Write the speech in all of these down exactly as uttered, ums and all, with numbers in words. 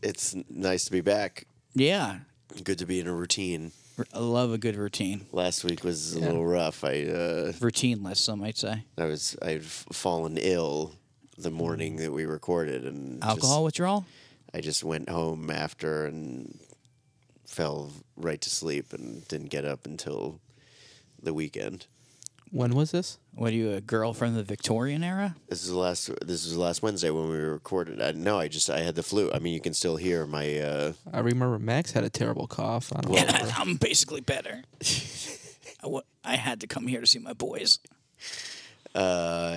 It's nice to be back. Yeah. Good to be in a routine. I love a good routine. Last week was a Yeah. little rough. I uh, Routineless, some might say. I was I'd f- fallen ill the morning that we recorded, and Alcohol just, withdrawal? I just went home after and fell right to sleep and didn't get up until the weekend. When was this? What are you, a girl from the Victorian era? This is the last. This is the last Wednesday when we recorded. I, no, I just I had the flu. I mean, you can still hear my. Uh, I remember Max had a terrible cough. I don't And know. I, I'm basically better. I, wa- I had to come here to see my boys. uh,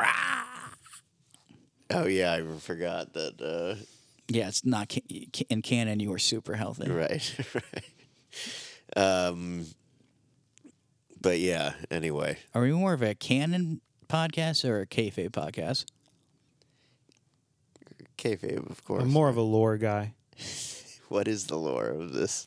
oh yeah, I forgot that. Uh, Yeah, it's not ca- in canon. You are super healthy. right, right. Um, but yeah. Anyway, Are we more of a canon podcast or a kayfabe podcast? kayfabe, of course. I'm more of a lore guy. What is the lore of this?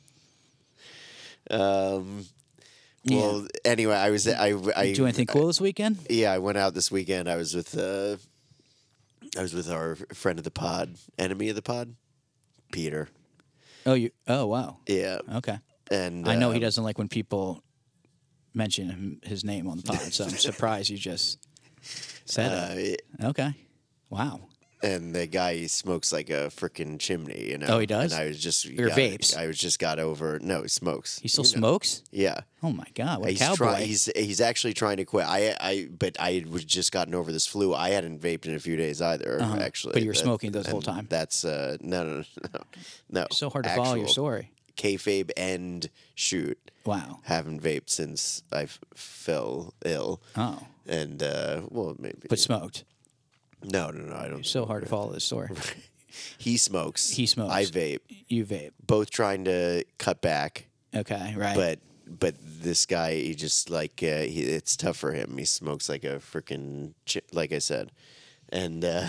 Um. Yeah. Well, anyway, I was I I Do anything cool this weekend? Yeah, I went out this weekend. I was with uh, I was with our friend of the pod, enemy of the pod, Peter. Oh, you. Oh, wow. Yeah, Okay. and I know he um, doesn't like when people mention him, his name on the pod, so I'm surprised you just said it. Uh, Okay. Wow. and the guy he smokes like a freaking chimney, you know. Oh, he does? And I was just Or got- vapes? I was just got over. No, he smokes. He still You know. smokes? Yeah. Oh my God! What a he's cowboy! try- he's he's actually trying to quit. I I but I was just gotten over this flu. I hadn't vaped in a few days either. Uh-huh. Actually, But you were That- smoking this whole and time? That's uh no no no no. so hard to follow your Actual story. Kayfabe and shoot. Wow. Haven't vaped since I f- fell ill. Oh, And uh well maybe. but smoked. no no no I don't. So hard to follow this story. He smokes. He smokes. I vape. You vape. Both trying to cut back. Okay, right. But but this guy, he just like uh, he, it's tough for him. He smokes like a freaking chi- like I said, and uh,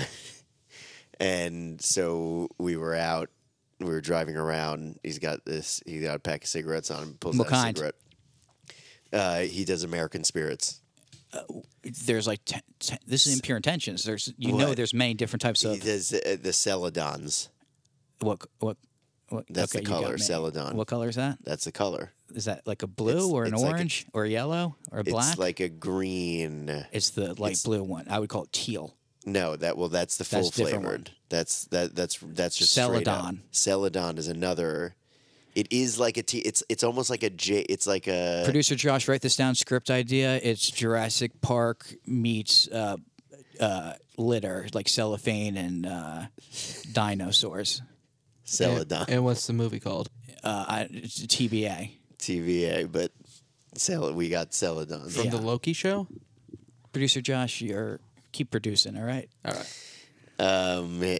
and so we were out. We were driving around. He's got this. He got a pack of cigarettes on him. Pulls What out kind? a cigarette. Uh, he does American Spirits. there's like t- t- this is Impure Intentions. There's you know What? there's many different types He of does uh, the Celadons. what what what. That's okay, the you got color, me. Celadon. What color is that? That's the color. Is that like a blue It's- or an it's like a- orange or a yellow or a black? It's like a green. It's the light it's- blue one. I would call it teal. No, that well, that's the full That's different flavored. That's that that's that's just straight up. Celadon. Celadon is another. It is like a tea. It's it's almost like a J. It's like a. Producer Josh, write this down. Script idea. It's Jurassic Park meets uh, uh, litter, like cellophane and uh, dinosaurs. Celadon. And, and what's the movie called? Uh, I, it's T B A. T V A, but Cel- we got Celadon. From Yeah. the Loki show? Producer Josh, you're keep producing. All right. All right. Um, it-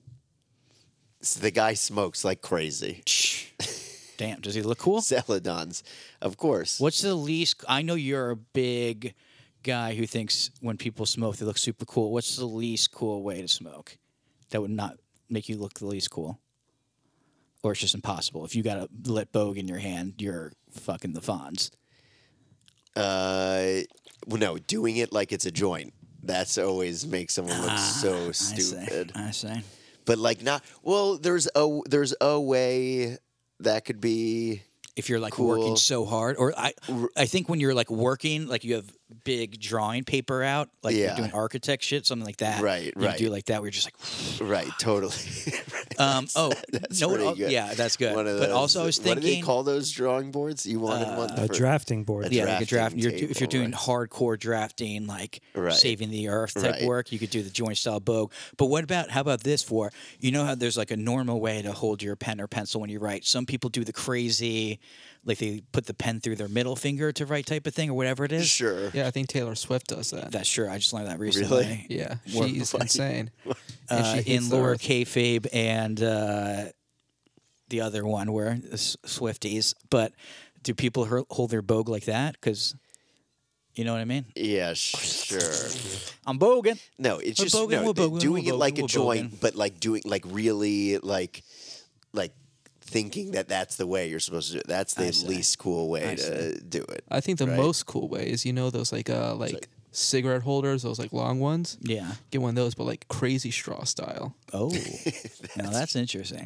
so the guy smokes like crazy. Damn. Does he look cool? Celadons, of course. What's the least? I know you're a big guy who thinks when people smoke they look super cool. What's the least cool way to smoke that would not make you look the least cool? Or it's just impossible. If you got a lit bogue in your hand, you're fucking the Fonz. Uh, well, no, doing it like it's a joint. That's always makes someone look so I stupid. say. I say. But like not well. There's a there's a way that could be. If you're like Cool. working so hard, or I, I think when you're like working, like you have big drawing paper out, like Yeah. you're doing architect shit, something like that. Right, you right. do like that, where you're just like, Right, totally. um, oh, That's no, pretty oh, good. yeah, that's good. One of But those- also, I was what do they thinking, call those drawing boards? You wanted one. A for- drafting board. A yeah, like a draft. drafting You're, do- if you're table, doing hardcore drafting, like Right. saving the earth type Right. work, you could do the joint style bogue. But what about how about this for you know how there's like a normal way to hold your pen or pencil when you write. Some people do the crazy, like they put the pen through their middle finger to write type of thing or whatever it is. Sure. Yeah, I think Taylor Swift does that. That's true. I just learned that recently. Really? Yeah, What- she's what- insane. And Uh, she in hates the lore, earth. kayfabe, and uh, the other one were the S- Swifties. But do people her- hold their bogue like that? Because you know what I mean. Yeah, sh- sure. I'm bogan. No, it's We're just bogan, no, we're th- bogan, doing we're it like bogan, a we're joint, bogan. but like doing like really like like thinking that that's the way you're supposed to do it. That's I the see. least cool way I to do it. I think the Right. most cool way is, you know, those like uh like, like- cigarette holders, those like long ones. Yeah. Get one of those, but like crazy straw style. Oh, now that's interesting.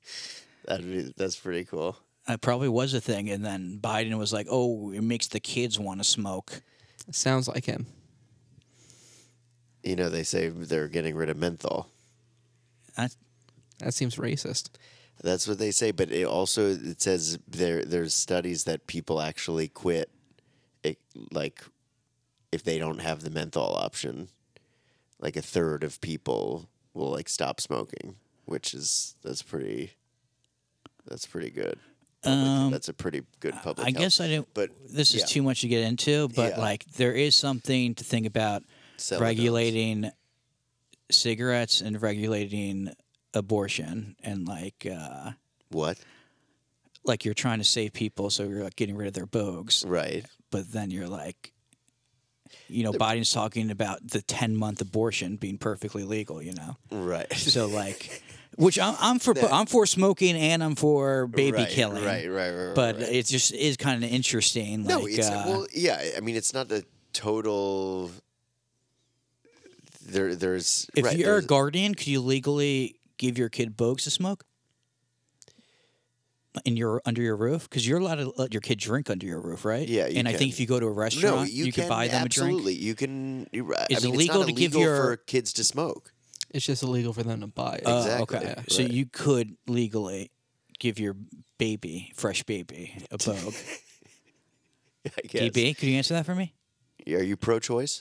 That'd be, that's pretty cool. It probably was a thing, and then Biden was like, "Oh, it makes the kids want to smoke." Sounds like him. You know, they say they're getting rid of menthol. That's, That seems racist. That's what they say, but it also it says there there's studies that people actually quit, it, like if they don't have the menthol option, like a third of people will like stop smoking, which is that's pretty. That's pretty good. Public- Um, that's a pretty good public. I health. guess I didn't. But This is yeah. too much to get into, but Yeah. like there is something to think about Celadons. regulating cigarettes and regulating abortion, and like uh, What? like you're trying to save people, so you're like getting rid of their bogues, Right. but then you're like, you know, Biden's talking about the ten month abortion being perfectly legal, you know, Right. so like. Which I'm, I'm for. I'm for smoking and I'm for baby right, killing. Right. Right. Right. But right. it just is kind of interesting. No, like, it's uh, well, yeah. I mean, it's not the total. There, there's. if right, you're a there's- guardian, could you legally give your kid bogues to smoke in your under your roof? Because you're allowed to let your kid drink under your roof, right? Yeah, you and I can. think if you go to a restaurant, no, you, could can buy them absolutely. a drink. You can. you're right. Is I mean, it it's not legal to give illegal your- for kids to smoke? It's just illegal for them to buy it. Oh, Exactly, okay. yeah, So right. you could legally give your baby, fresh baby, a bogue. I guess. D B, could you answer that for me? Are you pro-choice?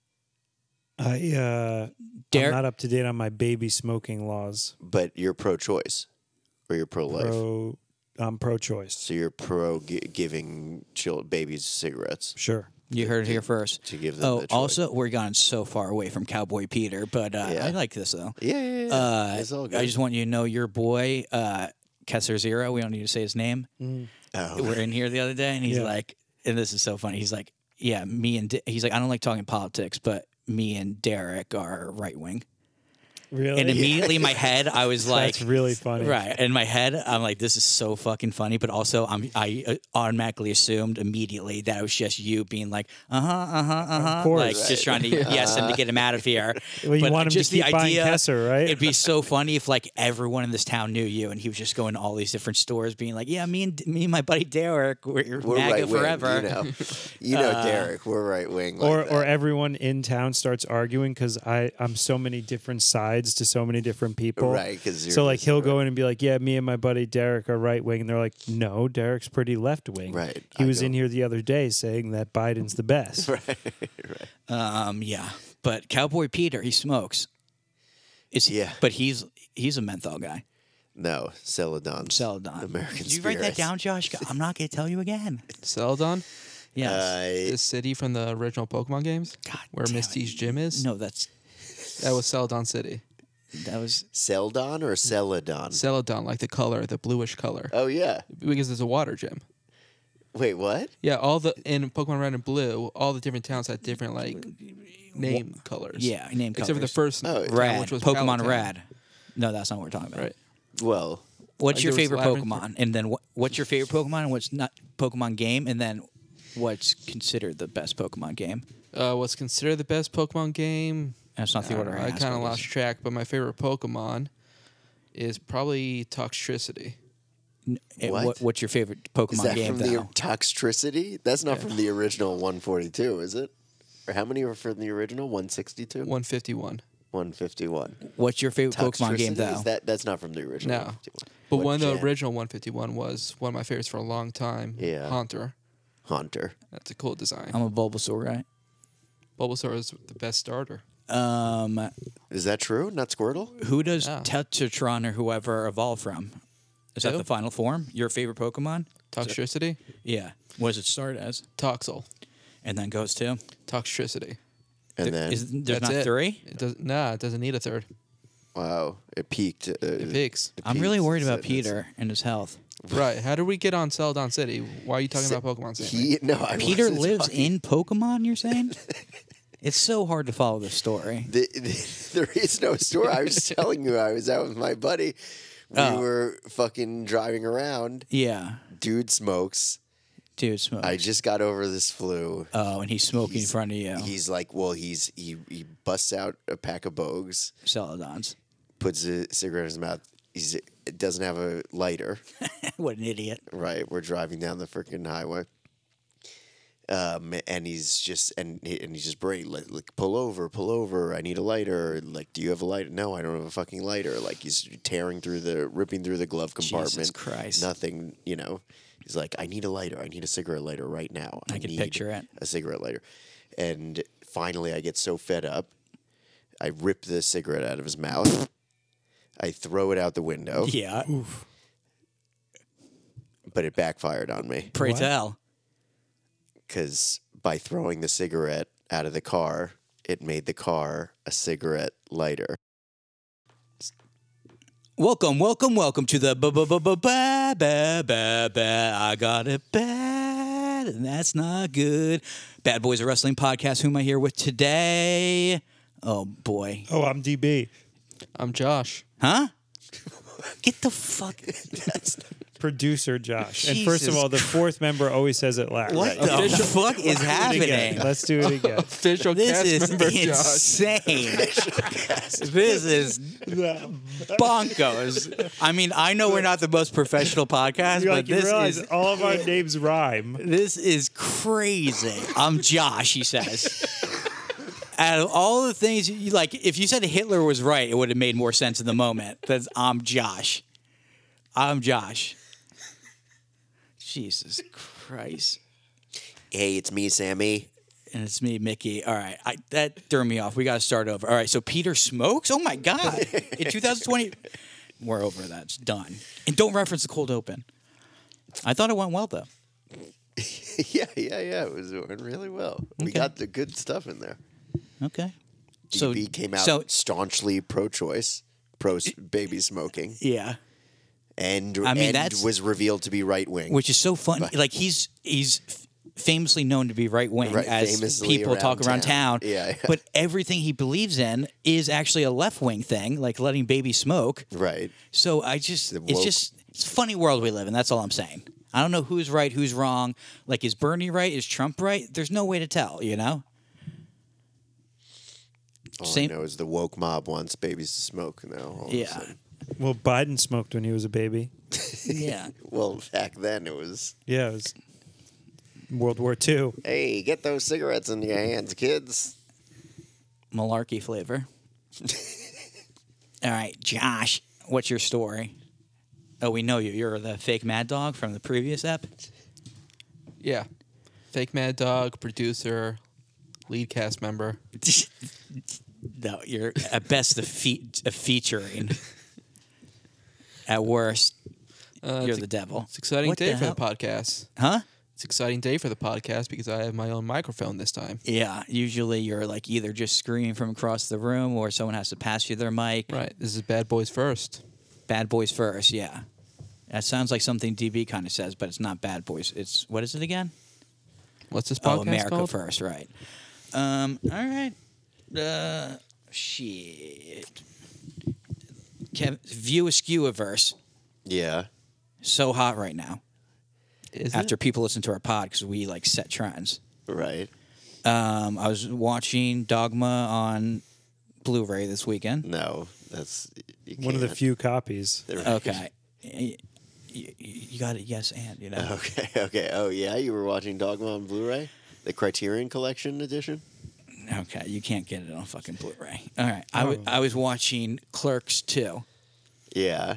I uh, Derek- I'm not up to date on my baby smoking laws. But you're pro-choice, or you're pro-life. Pro, I'm pro-choice. So you're pro gi- giving chil- babies cigarettes Sure. You heard it here first. to give them. Oh, the choice. also, we're gone so far away from Cowboy Peter, but uh, Yeah. I like this though. Yeah, yeah, yeah. Uh, it's all good. I just want you to know your boy, uh, Kessler Zero. We don't need to say his name. oh. We're in here the other day, and he's Yeah. like, and this is so funny. He's like, yeah, me and De- he's like, I don't like talking politics, but me and Derek are right wing. Really? And immediately in my head, I was like, That's really funny. right. In my head, I'm like, this is so fucking funny. But also, I'm I uh, automatically assumed immediately that it was just you being like, uh huh, uh huh, uh huh, course. like just trying to yes him to get him out of here. Well, you But want him just to keep the buying idea, Kessler, right? It'd be so funny if like everyone in this town knew you, and he was just going to all these different stores, being like, yeah, me and me and my buddy Derek, we're, We're MAGA right wing, forever. You know, you know Derek. We're right wing. Like or that. or everyone in town starts arguing because I I'm so many different sides to so many different people. Right, 'cause you're so like just- he'll go in and be like, yeah, me and my buddy Derek are right wing, and they're like, no, Derek's pretty left wing. Right, He I was go- in here the other day saying that Biden's the best. right, right. Um, yeah, but Cowboy Peter, he smokes. Is he, Yeah. but he's he's a menthol guy. No, Celadon. Celadon. American Did you write that Spirits. down, Josh? I'm not going to tell you again. Celadon, Yes. Uh, the city from the original Pokemon games, God where damn Misty's it. gym is. No, that's That was Celadon City. that was Celadon or Celadon? Celadon, like the color, the bluish color, oh yeah. because there's a water gym. Wait, what? Yeah, all the in Pokemon Red and Blue, all the different towns had different like name colors. yeah, name except for the colors. first Oh, town, Rad. which was Pokemon Palatown. Rad. No, that's not what we're talking about. Right. Well, What's Like your there was favorite Lavender- Pokemon? And then what, what's your favorite Pokemon and what's not Pokemon game? And then what's considered the best Pokemon game? Uh, what's considered the best Pokemon game? That's not the I, order I, I asked, kind of but it lost is. track, but my favorite Pokemon is probably Toxtricity. N- eh, What? what? What's your favorite is Pokemon that game, from the though? Toxtricity? That's not from the original one forty-two, is it? Or how many were from the original one sixty-two? one fifty-one. one fifty-one. What's your favorite Pokemon game, Toxtricity? though? Is that that's not from the original No. one fifty-one. But What one of the gen? original one fifty-one was one of my favorites for a long time. Yeah. Haunter. Haunter. That's a cool design. I'm a Bulbasaur guy. Bulbasaur is the best starter. Um, Is that true? Not Squirtle? who does Yeah. Tetratron or whoever evolve from? Is that Who? the final form? Your favorite Pokemon? Toxtricity, Yeah. What does it start as? Toxel, And then goes to? Toxtricity. And There- then is, there's That's not it. three? It does nah, it doesn't need a third. wow, it peaked. Uh, It peaks. it I'm really peaked. worried It's- about it's- Peter and his health. Right. How did we get on Celadon City? Why are you talking Se- about Pokemon City? He no, I Peter wasn't lives talking- in Pokemon, you're saying? It's so hard to follow this story. The, the, there is no story. I was telling you, I was out with my buddy. We Oh. were fucking driving around. Yeah. Dude smokes. Dude smokes. I just got over this flu. Oh, and he's smoking in He's- front of you. He's like, well, he's he he busts out a pack of Bogues, Celadons. puts a cigarette in his mouth. He's it doesn't have a lighter. What an idiot. Right, we're driving down the freaking highway. Um, and he's just and he, and he's just brain like, like pull over, pull over. I need a lighter. Like, do you have a lighter? No, I don't have a fucking lighter. Like, he's tearing through the, ripping through the glove compartment. Jesus Christ. Nothing, you know. He's like, I need a lighter. I need a cigarette lighter right now. I can need picture it. A cigarette lighter. And finally, I get so fed up, I rip the cigarette out of his mouth. I throw it out the window. Yeah. But it backfired on me. Pray What? tell. Because by throwing the cigarette out of the car, it made the car a cigarette lighter. Welcome, welcome, welcome to the ba ba ba ba ba ba ba ba. I got it bad, and that's not good. Bad Boys of Wrestling podcast. Who am I here with today? Oh boy, Oh, I'm D B. I'm Josh. huh? Get the fuck. Producer Josh. And first of Jesus all, the fourth member always says it last. What the fuck is happening? Let's do it again. Official This cast is member Josh. insane. This is bonkers. I mean, I know we're not the most professional podcast, You're but like, you this realize is all of our names rhyme. this is crazy. I'm Josh, he says. Out of all the things, you, like, if you said Hitler was right, it would have made more sense in the moment. That's I'm Josh. I'm Josh. Jesus Christ. Hey, it's me, Sammy. And it's me, Mickey. All right, I, that threw me off. We got to start over. All right, so Peter smokes? Oh, my God. In two thousand twenty, we're over that. It's done. And don't reference the cold open. I thought it went well, though. yeah, yeah, yeah. It was doing really well. We Okay. got the good stuff in there. Okay. D So B came out so staunchly pro-choice, pro-baby smoking, yeah, and, I mean, and that's- was revealed to be right-wing. which is so fun. Like he's he's f- famously known to be right wing, Right, as famously people around talk around town. town. Yeah, yeah. But everything he believes in is actually a left wing thing, like letting babies smoke. right. So I just, The it's woke- just, it's a funny world we live in. That's all I'm saying. I don't know who's right, who's wrong. Like, is Bernie right? Is Trump right? There's no way to tell, you know? All Same- I know is the woke mob wants babies to smoke now. all of a Yeah. sudden. Well, Biden smoked when he was a baby. Yeah. Well, back then it was, Yeah, it was World War Two. hey, get those cigarettes in your hands, kids. Malarkey flavor. All right, Josh, what's your story? Oh, we know you. You're the fake Mad Dog from the previous ep. Yeah. Fake Mad Dog, producer, lead cast member. No, you're at best a, fe- a featuring. At worst, Uh, you're it's, the devil. it's an exciting What day the for hell? the podcast. Huh? It's an exciting day for the podcast because I have my own microphone this time. Yeah, usually you're like either just screaming from across the room or someone has to pass you their mic. Right. This is Bad Boys First. Bad Boys First, yeah. That sounds like something D B kind of says, but it's not Bad Boys. It's, what is it again? What's this podcast Oh, America called? First, right. Um, all right. Uh, shit. Kev, View Askew-averse. Yeah. So hot right now. Is After it? people listen to our pod because we like set trends. Right. Um, I was watching Dogma on Blu-ray this weekend. No, that's you One of the can't. few copies. They're- Okay. You, you got it, yes, and, you know. Okay. Okay. Oh yeah, you were watching Dogma on Blu-ray, the Criterion Collection edition. Okay, you can't get it on fucking Blu-ray. All right. I, w- I was watching Clerks two. Yeah.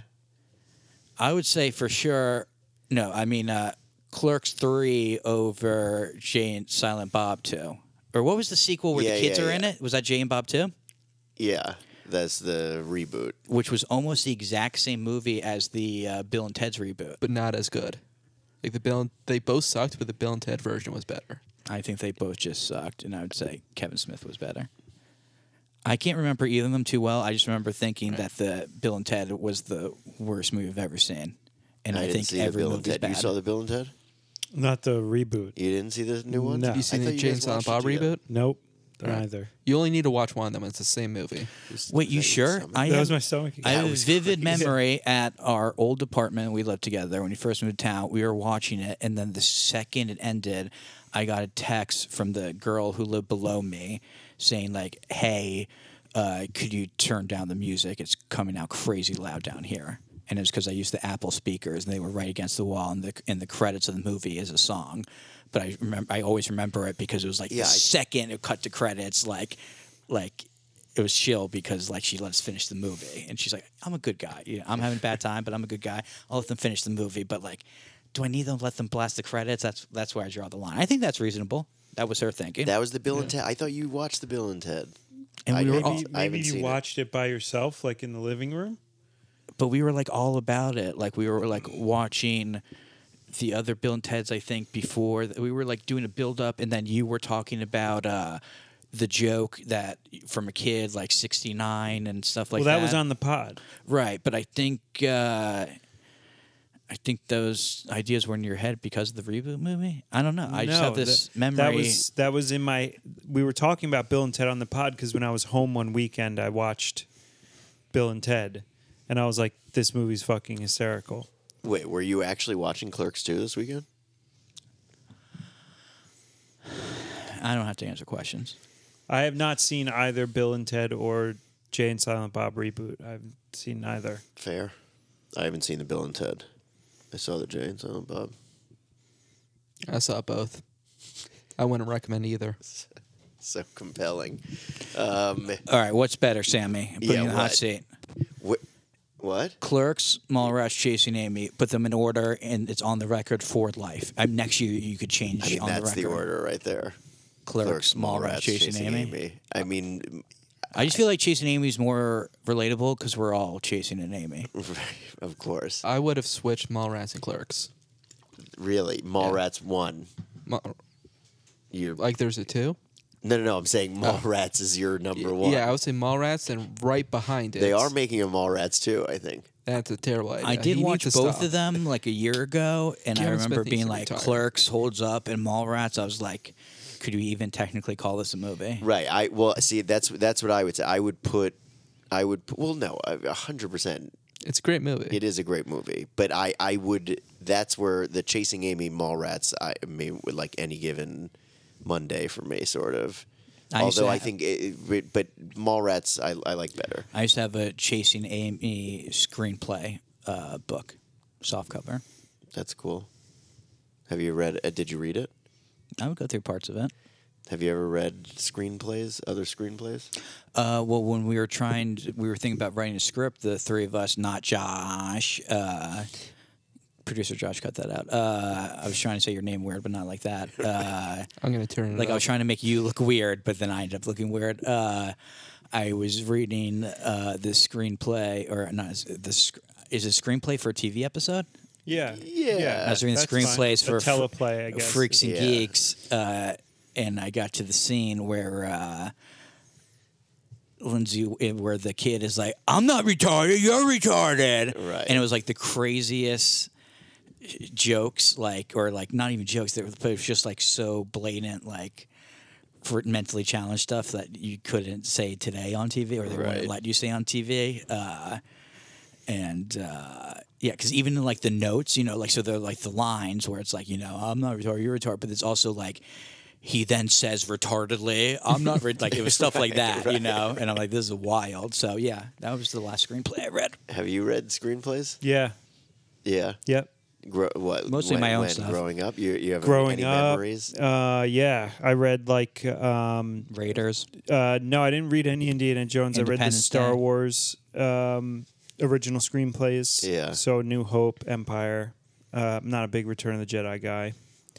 I would say for sure, no, I mean uh, Clerks three over Jay and Silent Bob two. Or what was the sequel where Yeah, the kids yeah, are in yeah. it? Was that Jay and Bob two? Yeah. That's the reboot. Which was almost the exact same movie as the uh, Bill and Ted's reboot. But not as good. Like the Bill, and, they both sucked, but the Bill and Ted version was better. I think they both just sucked, and I would say Kevin Smith was better. I can't remember either of them too well. I just remember thinking that the Bill and Ted was the worst movie I've ever seen, and I, I, didn't think see the every Bill and movie's Ted. bad. You saw the Bill and Ted? Not the reboot. You didn't see the new one? No. Have you seen I the thought Jay guys and Silent watched Bob it together. reboot? Nope. Right. Neither. You only need to watch one of them. It's the same movie. Wait, you sure? I That have, was my stomach. I have a was vivid crazy. memory at our old apartment we lived together when we first moved to town. We were watching it, and then the second it ended, I got a text from the girl who lived below me saying like, "Hey, uh, could you turn down the music? It's coming out crazy loud down here." and it was because I used the Apple speakers, and they were right against the wall, and the in the credits of the movie is a song. But I remember, I always remember it because it was like Yeah, the I- second it cut to credits, like, like it was chill because like she let us finish the movie, and she's like, "I'm a good guy. You know, I'm having a bad time, but I'm a good guy. I'll let them finish the movie." But like, do I need them to let them blast the credits? That's that's where I draw the line. I think that's reasonable. That was her thinking. That was the Bill and Ted. I thought you watched the Bill and Ted. And I we were maybe- all- Maybe, I maybe haven't you seen it. watched it. by yourself, like in the living room. but we were like all about it. Like we were like watching the other Bill and Ted's. I think before we were like doing a build up, and then you were talking about uh, the joke that from a kid like sixty-nine and stuff like well, that. that was on the pod. right. But I think uh, I think those ideas were in your head because of the reboot movie. I don't know. I just No, have this that, memory. That was that was in my. We were talking about Bill and Ted on the pod because when I was home one weekend, I watched Bill and Ted, and I was like, "This movie's fucking hysterical." Wait, were you actually watching Clerks two this weekend? I don't have to answer questions. I have not seen either Bill and Ted or Jay and Silent Bob reboot. I've seen neither. Fair. I haven't seen the Bill and Ted. I saw the Jay and Silent Bob. I saw both. I wouldn't recommend either. So compelling. Um, All right, what's better, Sammy? Put Yeah, you in the hot what? seat. wh- what? Clerks, Mallrats, Chasing Amy. Put them in order, and it's on the record for life. Um, next year, you could change I mean, on that's the the, record. order right there. Clerks, Mallrats, Chasing, Amy. I mean, I just feel like Chasing Amy is more relatable because we're all chasing an Amy. of course. I would have switched Mallrats and Clerks. Really, Mallrats one. Ma- You like there's a two? no, no, no. I'm saying Mallrats is your number one. Yeah, I would say Mallrats, and right behind it. They are making a Mallrats too. I think. That's a terrible idea. I did He watch needs both to stop. of them like a year ago, and I Kevin remember Smith needs being to like, retire. Clerks holds up, and Mallrats, I was like, could we even technically call this a movie? Right. I well see. That's that's what I would say. I would put. I would. pu- Well, no, a hundred percent. It's a great movie. It is a great movie, but I, I would. That's where the Chasing Amy Mallrats. I mean, would like any given Monday for me, sort of. I used to Although I have- think, it, it- but Mallrats I, I like better. I used to have a Chasing Amy screenplay uh, book, softcover. That's cool. Have you read? Uh, did you read it? I would go through parts of it. Have you ever read screenplays? Other screenplays? Uh, well, when we were trying, to, we were thinking about writing a script. The three of us, not Josh. Uh, producer Josh, cut that out. Uh, I was trying to say your name weird, but not like that. Uh, I'm gonna turn it like I up. was trying to make you look weird, but then I ended up looking weird. Uh, I was reading uh, the screenplay, or not the sc- is it a screenplay for a T V episode? Yeah, Yeah. I was reading the that's fine. screenplays A for teleplay, I guess. Freaks and Yeah. Geeks, uh, and I got to the scene where uh, Lindsay, where the kid is like, "I'm not retarded, you're retarded," Right. And it was like the craziest jokes, like or like not even jokes. That but it was just like so blatant, like for mentally challenged stuff that you couldn't say today on T V, or they Right. wouldn't let you say on T V. Uh, and uh, yeah, because even in like the notes, you know, like so they're like the lines where it's like, you know, I'm not retarded, you're retarded, but it's also like he then says retardedly, I'm not re-, like it was stuff like that, you know, and I'm like, this is wild. So yeah, that was the last screenplay I read. Have you read screenplays? yeah, Yeah. yep. Gro- what? Mostly when, my own when stuff. Growing up, you you have Growing any up, memories? uh, yeah, I read like um, Raiders. uh, no, I didn't read any Indiana Jones. I read the Independence Star Day. Wars um, original screenplays. Yeah. So New Hope, Empire. Uh, I'm not a big Return of the Jedi guy.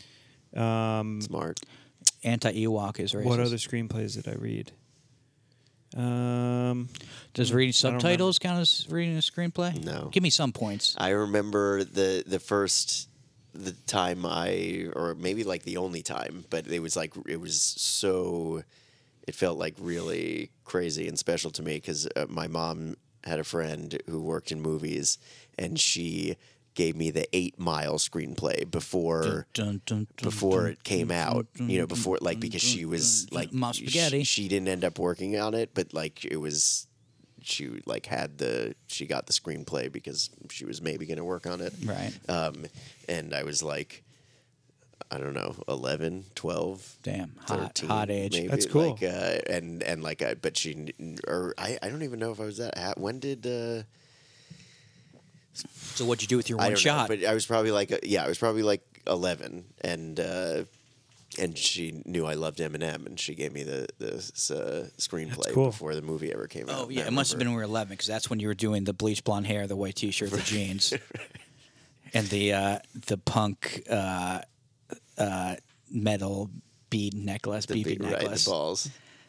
Um, Smart. Anti Ewok is racist. what other screenplays did I read? Um, Does reading I don't subtitles count as reading a screenplay? No. Give me some points. I remember the the first the time I or maybe like the only time, but it was like it was so it felt like really crazy and special to me because uh, my mom had a friend who worked in movies and she gave me the Eight Mile screenplay before Dun, dun, dun, before dun, it came dun, out, dun, you know, dun, before like dun, because dun, she was dun, like dun, Ma sh- spaghetti. she didn't end up working on it, but like it was she like had the she got the screenplay because she was maybe going to work on it. Right. Um and I was like I don't know, eleven, twelve, Damn. Hot, thirteen, hot age. maybe, That's cool. Like, uh, and and like, uh, but she, or I, I don't even know if I was that. At, when did uh, So what'd you do with your I one don't shot? know, but I was probably like, yeah, I was probably like eleven, and uh, and she knew I loved Eminem, and she gave me the this uh, screenplay cool. before the movie ever came out. oh And yeah, I it must have been remember- when we were eleven because that's when you were doing the bleach blonde hair, the white T-shirt, the jeans, and the uh, the punk uh, uh, metal bead necklace, the B B big right, the necklace. balls.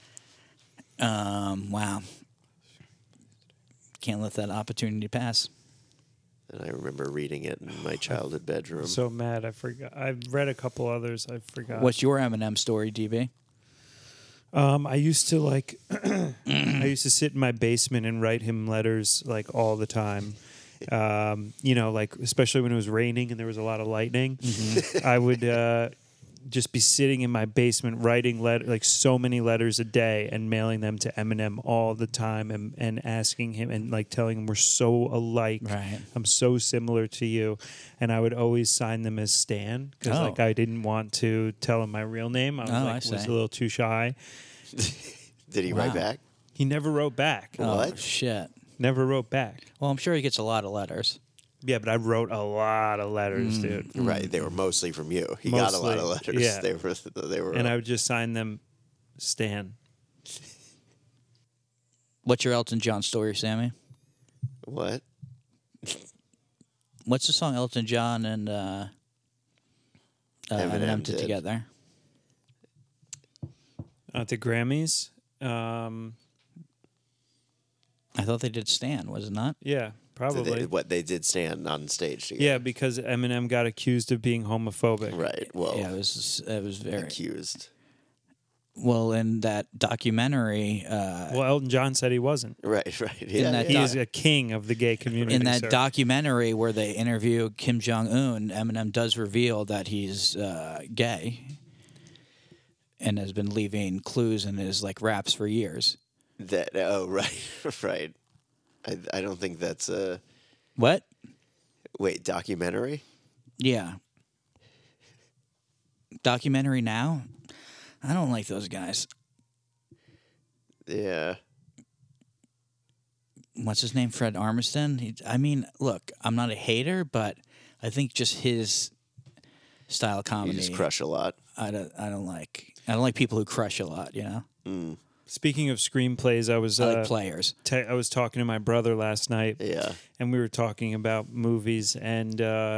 Um, wow, can't let that opportunity pass. And I remember reading it in my childhood bedroom. I'm so mad. I forgot. I've read a couple others. I forgot. What's your Eminem story, D B? Um, I used to like. I used to sit in my basement and write him letters like all the time. Um, you know, like especially when it was raining and there was a lot of lightning. I would uh, just be sitting in my basement writing let like so many letters a day and mailing them to Eminem all the time and, and asking him and like telling him we're so alike. Right. I'm so similar to you. And I would always sign them as Stan because Oh. like I didn't want to tell him my real name. I was Oh, I like was see. a little too shy. Did he Wow. write back? He never wrote back. Oh What? shit. Never wrote back. Well, I'm sure he gets a lot of letters. Yeah, but I wrote a lot of letters, dude. Right, they were mostly from you. He got a lot of Mostly, letters. yeah. They were they were And I would just sign them Stan. What's your Elton John story, Sammy? what? What's the song Elton John and uh, uh, Eminem Eminem did did. together? At the Grammys. Um, I thought they did Stan, was it not? yeah, Did probably. they, what they did stand on stage together. Yeah, because Eminem got accused of being homophobic. Right. Well, Yeah, it was. It was very accused. well in that documentary. Uh, Well, Elton John said he wasn't. Right. Right. Yeah. that He yeah. is a king of the gay community. in that sir. documentary where they interview Kim Jong Un, Eminem does reveal that he's uh, gay, and has been leaving clues in his like raps for years. That. Oh, right. Right. I I don't think that's a What? wait documentary. Yeah. Documentary now? I don't like those guys. Yeah. What's his name? Fred Armisen? He, I mean, look, I'm not a hater, but I think just his style of You comedy. just crush a lot. I don't. I don't like. I don't like people who crush a lot. You know, Speaking of screenplays, I was I like uh, players. te- I was talking to my brother last night, Yeah. and we were talking about movies, and uh,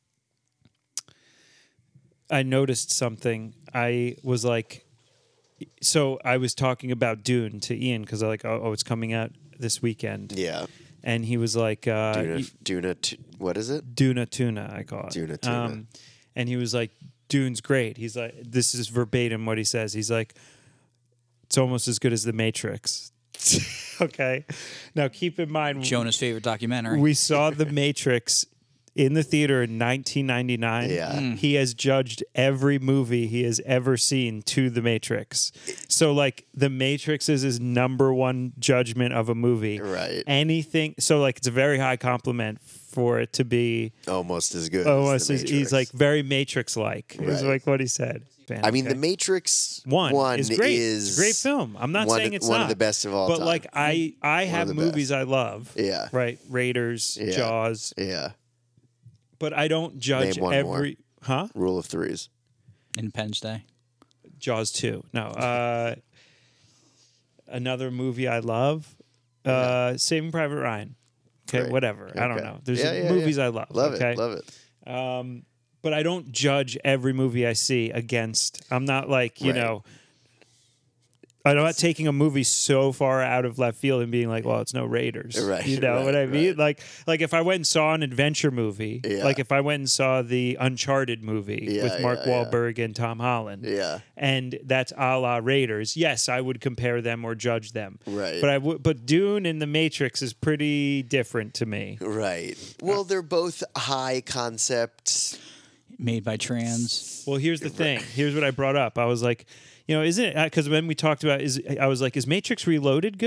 I noticed something. I was like, so I was talking about Dune to Ian because I like, oh, oh, it's coming out this weekend, Yeah. and he was like, uh, Duna. y- Duna. T- what is it? Duna Tuna, I call it. Duna Tuna. Um, and he was like, Dune's great. He's like, this is verbatim what he says. He's like, it's almost as good as The Matrix. Okay. Now keep in mind, Jonah's favorite documentary. we saw The Matrix in the theater in nineteen ninety-nine. Yeah. Mm. He has judged every movie he has ever seen to The Matrix. So, like, The Matrix is his number one judgment of a movie. Right. Anything. So, like, it's a very high compliment for it to be. Almost as good. Oh, as the he's, Matrix. he's like very Matrix-like. Is Right. like what he said. I mean, Okay. The Matrix one, one is great. is It's a great film. I'm not one saying of- it's one not of the best of all but time. like I, I have the movies best. I love. Yeah. Right. Raiders, Yeah. Jaws, Yeah. but I don't judge Name one every. Huh? Rule of threes. Independence Day. Jaws two. No. Uh, another movie I love. Uh, Saving Private Ryan. Okay, Great. whatever. I don't Okay. know. There's Yeah, yeah, movies yeah. I love. Love okay? it. Love it. Um, but I don't judge every movie I see against. I'm not like, you Right. know, I'm not taking a movie so far out of left field and being like, well, it's no Raiders. Right, You know right, what I mean? right. Like, like if I went and saw an adventure movie, Yeah. like if I went and saw the Uncharted movie Yeah, with Mark yeah, yeah. Wahlberg and Tom Holland, Yeah. and that's a la Raiders, yes, I would compare them or judge them. Right. But I would, but Dune and The Matrix is pretty different to me. Right. Well, they're both high concept. Made by trans. Well, here's the thing. Here's what I brought up. I was like, you know, isn't it? Because when we talked about, is I was like, is Matrix Reloaded good?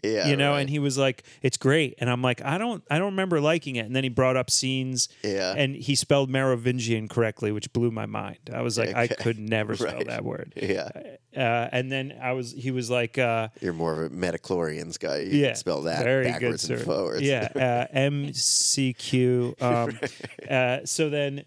Yeah, you know, right. and he was like, "It's great," and I'm like, "I don't, I don't remember liking it." And then he brought up scenes, Yeah. and he spelled Merovingian correctly, which blew my mind. I was like, I Okay. could never spell Right. that word. Yeah. Uh, and then I was, he was like, uh, You're more of a metachlorians guy. You yeah, can spell that very backwards good, and sir. forwards. Yeah, uh, M C Q. Um, uh, so then.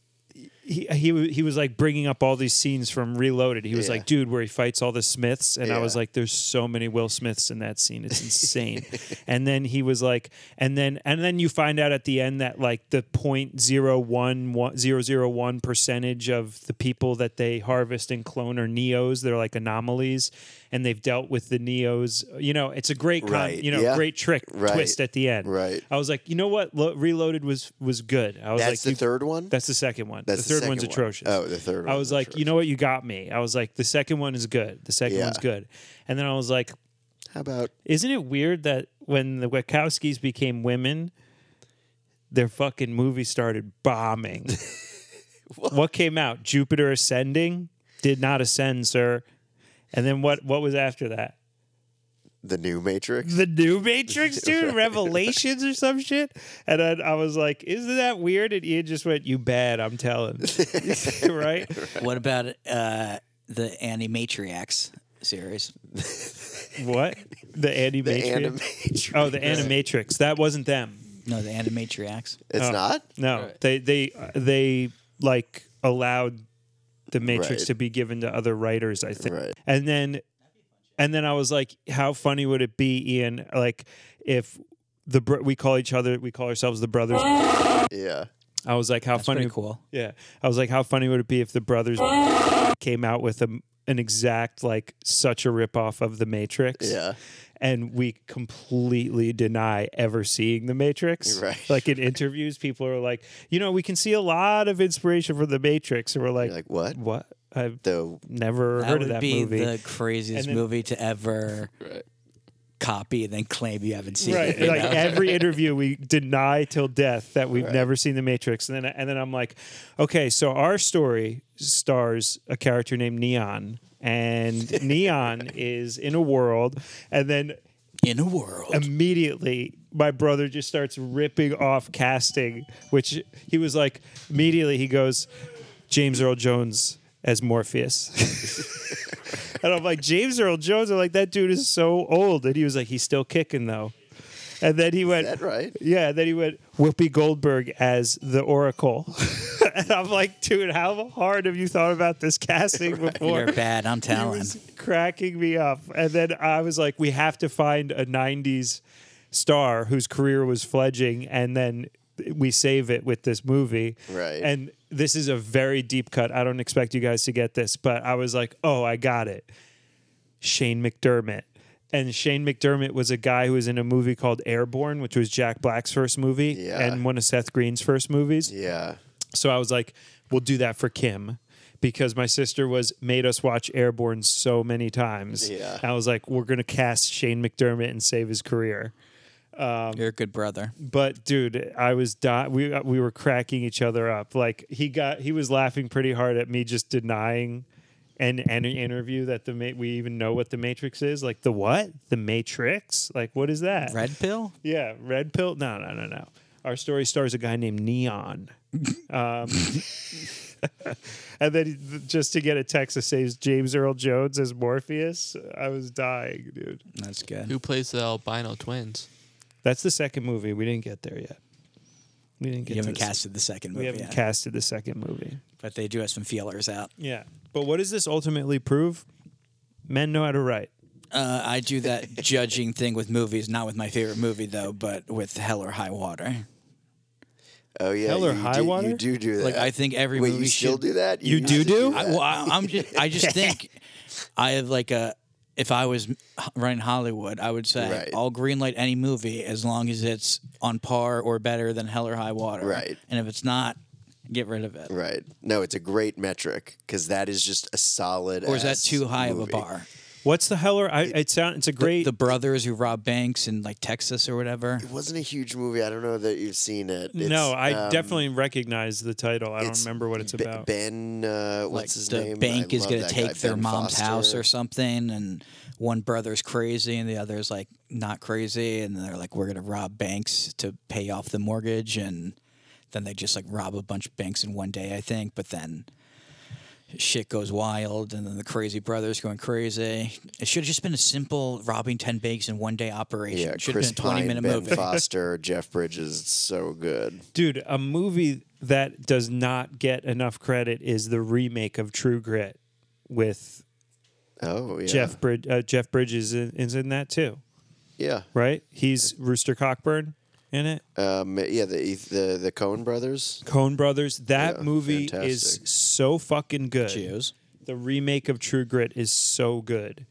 He, he he was like bringing up all these scenes from Reloaded. He was Yeah. like, dude, where he fights all the Smiths, and I was Yeah. like, there's so many Will Smiths in that scene. It's insane. And then he was like, and then and then you find out at the end that like the point zero one one zero zero one percentage of the people that they harvest and clone are Neos. They're like anomalies, and they've dealt with the Neos. You know, it's a great con- Right. you know Yeah. great trick Right. twist at the end. Right. I was like, you know what, Lo- Reloaded was was good. I was That's like, the you- third one? That's the second one. That's the third one's second one. atrocious. Oh, the third I one was is like, you atrocious. know what, you got me. I was like, the second one is good. The second Yeah. one's good. And then I was like, How about isn't it weird that when the Wachowskis became women, their fucking movie started bombing? What came out? Jupiter Ascending? Did not ascend, sir. And then what what was after that? the new Matrix? The new Matrix, dude, Revelations or some shit. And then I was like, isn't that weird? And Ian just went, you bad, I'm telling. Right? What about uh, the Animatrix series? What? The the Animatrix? Animatrix. Oh, the Animatrix. That wasn't them. No, the Animatrix. It's Oh. not? No, Right. they they they like allowed the Matrix Right. to be given to other writers, I think. Right. And then and then I was like, how funny would it be, Ian, like if the br- we call each other we call ourselves the brothers. Yeah. I was like, how That's funny pretty cool. Yeah. I was like, how funny would it be if the brothers came out with a, an exact, like, such a ripoff of The Matrix? Yeah. And we completely deny ever seeing The Matrix. Right. Like, in interviews, people are like, you know, we can see a lot of inspiration from The Matrix. And we're like, You're like, what? what? I've The never That heard would of that be movie. the craziest And then- movie to ever Right. copy and then claim you haven't seen Right, it. you like know? every interview, we deny till death that we've Right. never seen The Matrix, and then and then I'm like, okay, so our story stars a character named Neon, and Neon is in a world, and then In a world. immediately my brother just starts ripping off casting, which he was like, immediately he goes, James Earl Jones as Morpheus. And I'm like, James Earl Jones? I'm like, that dude is so old. And he was like, he's still kicking though. And then he went, that right? yeah, then he went Whoopi Goldberg as the Oracle. And I'm like, dude, how hard have you thought about this casting before? You're bad, I'm He telling. was cracking me up. And then I was like, we have to find a nineties star whose career was fledging, and then we save it with this movie. Right. And this is a very deep cut. I don't expect you guys to get this, but I was like, oh, I got it. Shane McDermott. And Shane McDermott was a guy who was in a movie called Airborne, which was Jack Black's first movie Yeah. and one of Seth Green's first movies. Yeah. So I was like, we'll do that for Kim, because my sister was made us watch Airborne so many times. Yeah. I was like, we're gonna cast Shane McDermott and save his career. You're a good brother. But dude, I was di- we we were cracking each other up. Like he got he was laughing pretty hard at me just denying an, an interview that the Ma- we even know what the Matrix is. Like the what? The Matrix? Like what is that? Red pill? Yeah, red pill. No, no, no, no. Our story stars a guy named Neon. Um, and then he- just to get a text that says James Earl Jones as Morpheus, I was dying, dude. That's good. Who plays the albino twins? That's the second movie. We didn't get there yet. We didn't get. You to haven't the- casted the second We movie haven't yet. casted the second movie. But they do have some feelers out. Yeah, but what does this ultimately prove? Men know how to write. Uh, I do that judging thing with movies, not with my favorite movie though, but with Hell or High Water. Oh yeah. Hell or you High do, Water? You do do that. Like I think every Wait, movie you still should. do that? You used do to do? I, that? well, I, I'm just. I just think I have like a. If I was running Hollywood, I would say Right. I'll greenlight any movie as long as it's on par or better than Hell or High Water. Right. And if it's not, get rid of it. Right. No, it's a great metric because that is just a solid. Or is that ass too high movie. of a bar? What's the Heller? I, it sound it's a The, great. the brothers who rob banks in like Texas or whatever. It wasn't a huge movie. I don't know that you've seen it. It's, no, I um, definitely recognize the title. I don't it's remember what it's B- about. Ben, uh, Like what's his the name? bank I is love going to that take guy, their Ben mom's Foster. house or something, and one brother's crazy and the other's like not crazy, and they're like, we're going to rob banks to pay off the mortgage, and then they just like rob a bunch of banks in one day, I think, but then shit goes wild, and then the crazy brother's going crazy. It should have just been a simple robbing ten banks in one day operation. Yeah, It should Chris have been a twenty Pine, minute Ben movie. Foster, Jeff Bridges. It's so good. Dude, a movie that does not get enough credit is the remake of True Grit with Oh yeah, Jeff Brid- uh, Jeff Bridges is, is in that too, Yeah, right? He's Rooster Cockburn in it. um, yeah. The the the Coen brothers. Coen Brothers. That Yeah, movie fantastic. is so fucking good. Cheers. The remake of True Grit is so good.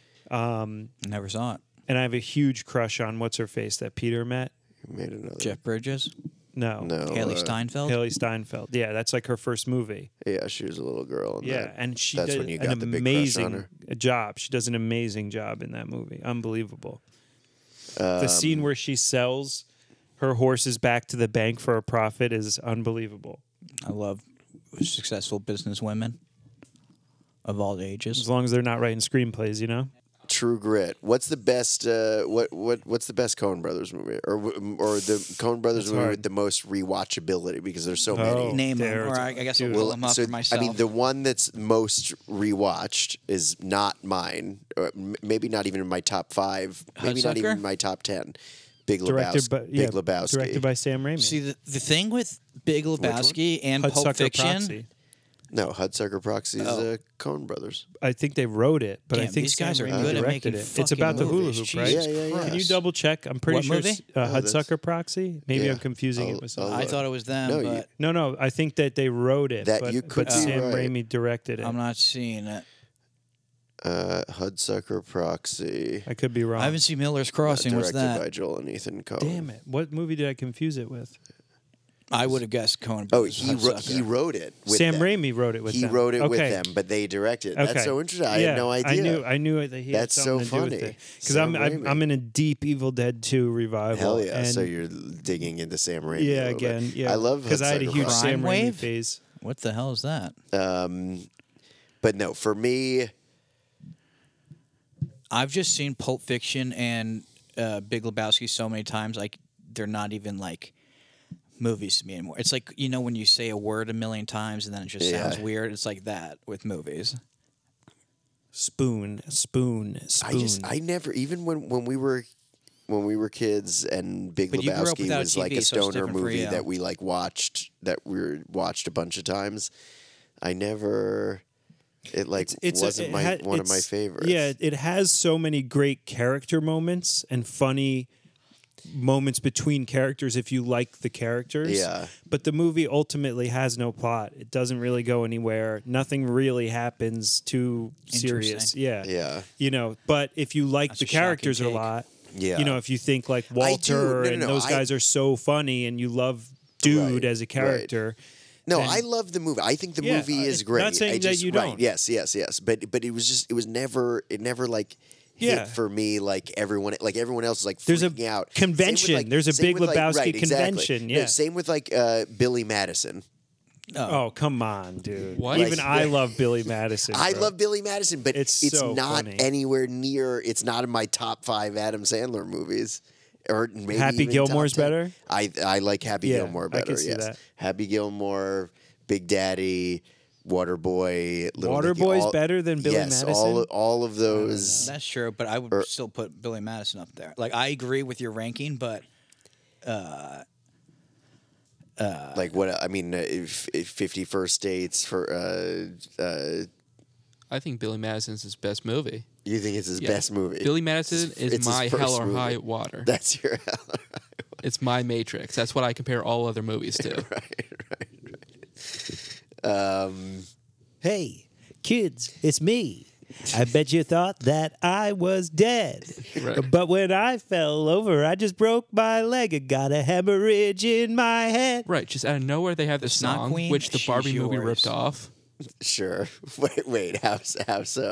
Never saw it. And I have a huge crush on what's her face that Peter met. Made another. Jeff Bridges, No, No, Haley uh, Steinfeld. Haley Steinfeld. Yeah, that's like her first movie. Yeah, she was a little girl. In Yeah, that. and she That's did when you an got the big crush on amazing her. job. She does an amazing job in that movie. Unbelievable. Um, the scene where she sells her horses back to the bank for a profit is unbelievable. I love successful business women of all ages. As long as they're not writing screenplays, you know. True Grit. What's the best? Uh, what what what's the best Coen Brothers movie, or w- or the Coen Brothers That's movie hard. with the most rewatchability? Because there's so Oh. many. Name There, them, or I, I guess I'll dude. pull Well, them up so for myself. I mean, the one that's most rewatched is not mine, or m- maybe not even in my top five, maybe not Hudsucker? even in my top ten. Big Directed Lebowski. by yeah, Big Lebowski. directed by Sam Raimi. See, the, the thing with Big one? Lebowski and Pulp Hudsucker Fiction, Proxy. No, Hudsucker Proxy is Oh. uh, Coen Brothers. I think they wrote it, but I Damn, think these guys Sam are Raimi good at directed making it. It's fucking about the hula movies. hoop, right? Jesus Yeah, yeah, yeah. Can you double check? I'm pretty What sure movie? it's, uh, Oh, that's- Hudsucker Proxy. Maybe Yeah. I'm confusing I'll- it with I'll something. I look. thought it was them, No, you- but No, no, I think that they wrote it, That but, you could but be Sam right. Raimi directed it. I'm not seeing it. Uh, Hudsucker Proxy. I could be wrong. I haven't seen Miller's uh, Crossing. What's directed that? by Joel and Ethan Coen. Damn it! What movie did I confuse it with? I would have guessed Coen. Oh, Brothers, he wrote, Hudsucker. he wrote it. With Sam them. Raimi wrote it with He them. wrote it with Okay. them, but they directed. it. Okay. That's so interesting. I yeah, had no idea. I knew. I knew that he had That's so something to do with funny. it because I'm, Sam I'm Raimi. I'm in a deep Evil Dead two revival. Hell yeah! And So you're digging into Sam Raimi. a yeah, little bit. again, yeah. I love because I had a Hudsucker huge Proxy. Sam Crime Raimi Wave? phase. What the hell is that? Um, but no, for me, I've just seen Pulp Fiction and uh, Big Lebowski so many times, like they're not even like movies to me anymore. It's like, you know, when you say a word a million times and then it just Yeah. sounds weird. It's like that with movies. Spoon, spoon, spoon. I just I never even when when we were when we were kids and Big But you grew up Lebowski without was T V, like a so it's stoner different for movie you. that we like watched that we were watched a bunch of times. I never. It like It's a- wasn't it my had- one of my it's- favorites. Yeah, it has so many great character moments and funny moments between characters if you like the characters. Yeah. But the movie ultimately has no plot. It doesn't really go anywhere. Nothing really happens too serious. Interesting. Yeah. Yeah. You know, but if you like That's the a shocking characters a take. lot, Yeah. you know, if you think like I do. Walter No, no, and no, those I- guys are so funny and you love Dude Right, as a right. character. No, then- I love the movie. I think the Yeah, movie I- is great. not saying I that just, you right, don't. Yes, yes, yes. But but it was just it was never it never like Yeah. hit for me like everyone like everyone else is like There's a freaking out. convention. Same with, like- There's a same Big with, like- Lebowski right, exactly. convention, No, yeah. same with like uh, Billy Madison. Oh, come on, dude. What? Even Like- I love Billy Madison. I bro. love Billy Madison, but It's it's, so not funny. anywhere near. It's not in my top five Adam Sandler movies. Or maybe Happy even Gilmore's top ten. better? I I like Happy Yeah, Gilmore I better. can see yes, that. Happy Gilmore, Big Daddy, Waterboy, Little Nicky, Waterboy's all- bell better than Billy yes, Madison? all all of those. That's true, but I would Or- still put Billy Madison up there. Like, I agree with your ranking, but Like what I mean, uh, if, if Fifty First Dates for uh, uh, I think Billy Madison's his best movie. you think it's his Yeah. best movie? Billy Madison It's his- is it's his my first Hell or movie. High Water. That's your It's my Matrix. That's what I compare all other movies to. right, right, right. Um, Hey, kids, it's me. I bet you thought that I was dead. Right. But when I fell over, I just broke my leg and got a hemorrhage in my head. Right, just out of nowhere they have this Snot song, Queen, which the she's Barbie movie yours. ripped off. sure. Wait, wait. How how so?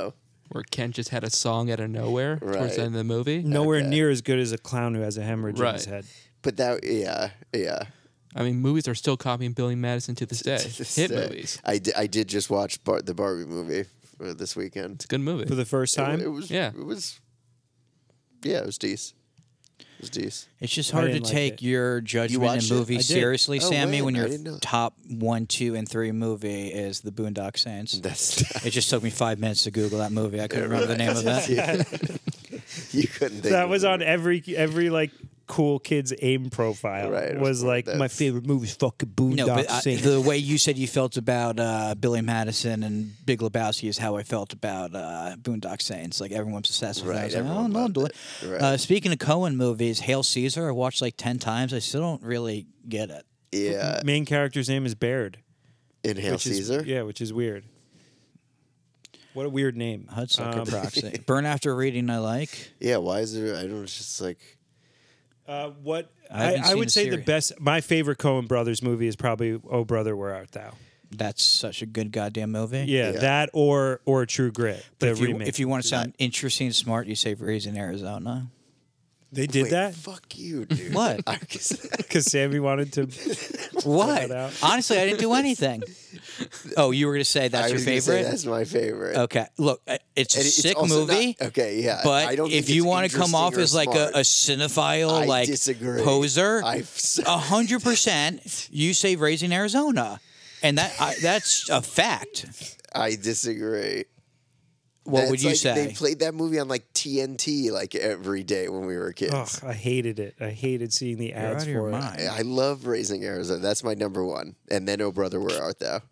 where Ken just had a song out of nowhere towards Right. the end of the movie. Nowhere Okay. near as good as a clown who has a hemorrhage in his Right. head. But that, yeah, yeah. I mean, movies are still copying Billy Madison to this day. This Hit day. movies. I, di- I did just watch Bar- the Barbie movie for this weekend. It's a good movie. For the first It, time? it was, Yeah. It was, yeah, it was decent. It was decent. It's just I hard to didn't like take it. your judgment watched in it? movies I did. seriously, Oh, Sammy, when? when I your didn't know. top one, two, and three movie is The Boondock Saints. That's It just took me five minutes to Google that movie. I couldn't remember the name of it. you couldn't think That of was it. on every every like cool kid's AIM profile. Right, it was Was one of like my those. favorite movie is fucking Boondock No, but I, Saints. the way you said you felt about uh, Billy Madison and Big Lebowski is how I felt about uh, Boondock Saints. Like everyone's obsessed with Right, that. I was like, oh, everyone no, loved do it. Right. Uh, speaking of Coen movies, Hail Caesar, I watched like ten times. I still don't really get it. Yeah, Main character's name is Baird. in Hail which is- Caesar. yeah, which is weird. What a weird name. Hudsucker Um, Proxy. Burn After Reading, I like. Yeah, why is there? I don't. It's just like Uh, what I I, haven't I seen would the say the series. best, my favorite Coen Brothers movie is probably "Oh Brother, Where Art Thou." That's such a good goddamn movie. Yeah, Yeah. that or or True Grit, But the if you, remake. if you want to sound interesting and smart, you say Raising Arizona. they did wait, that Fuck you, dude. What? I guess- because Sammy wanted to. What? it out. Honestly, I didn't do anything. Oh, you were going to say that's I your was gonna say favorite? that's my favorite. Okay, look, uh, it's a And it's sick also movie. not- okay, yeah. But I don't if think you it's want to come interesting off or as like a, smart. a cinephile, I like disagree. poser, I a hundred percent, you say Raising Arizona, and that I, that's a fact. I disagree. What That's would you like, say? They played that movie on like T N T like every day when we were kids. Oh, I hated it. I hated seeing the You're ads out of your for it. mind. I I love Raising Arizona. That's my number one. And then Oh Brother, Where Art Thou?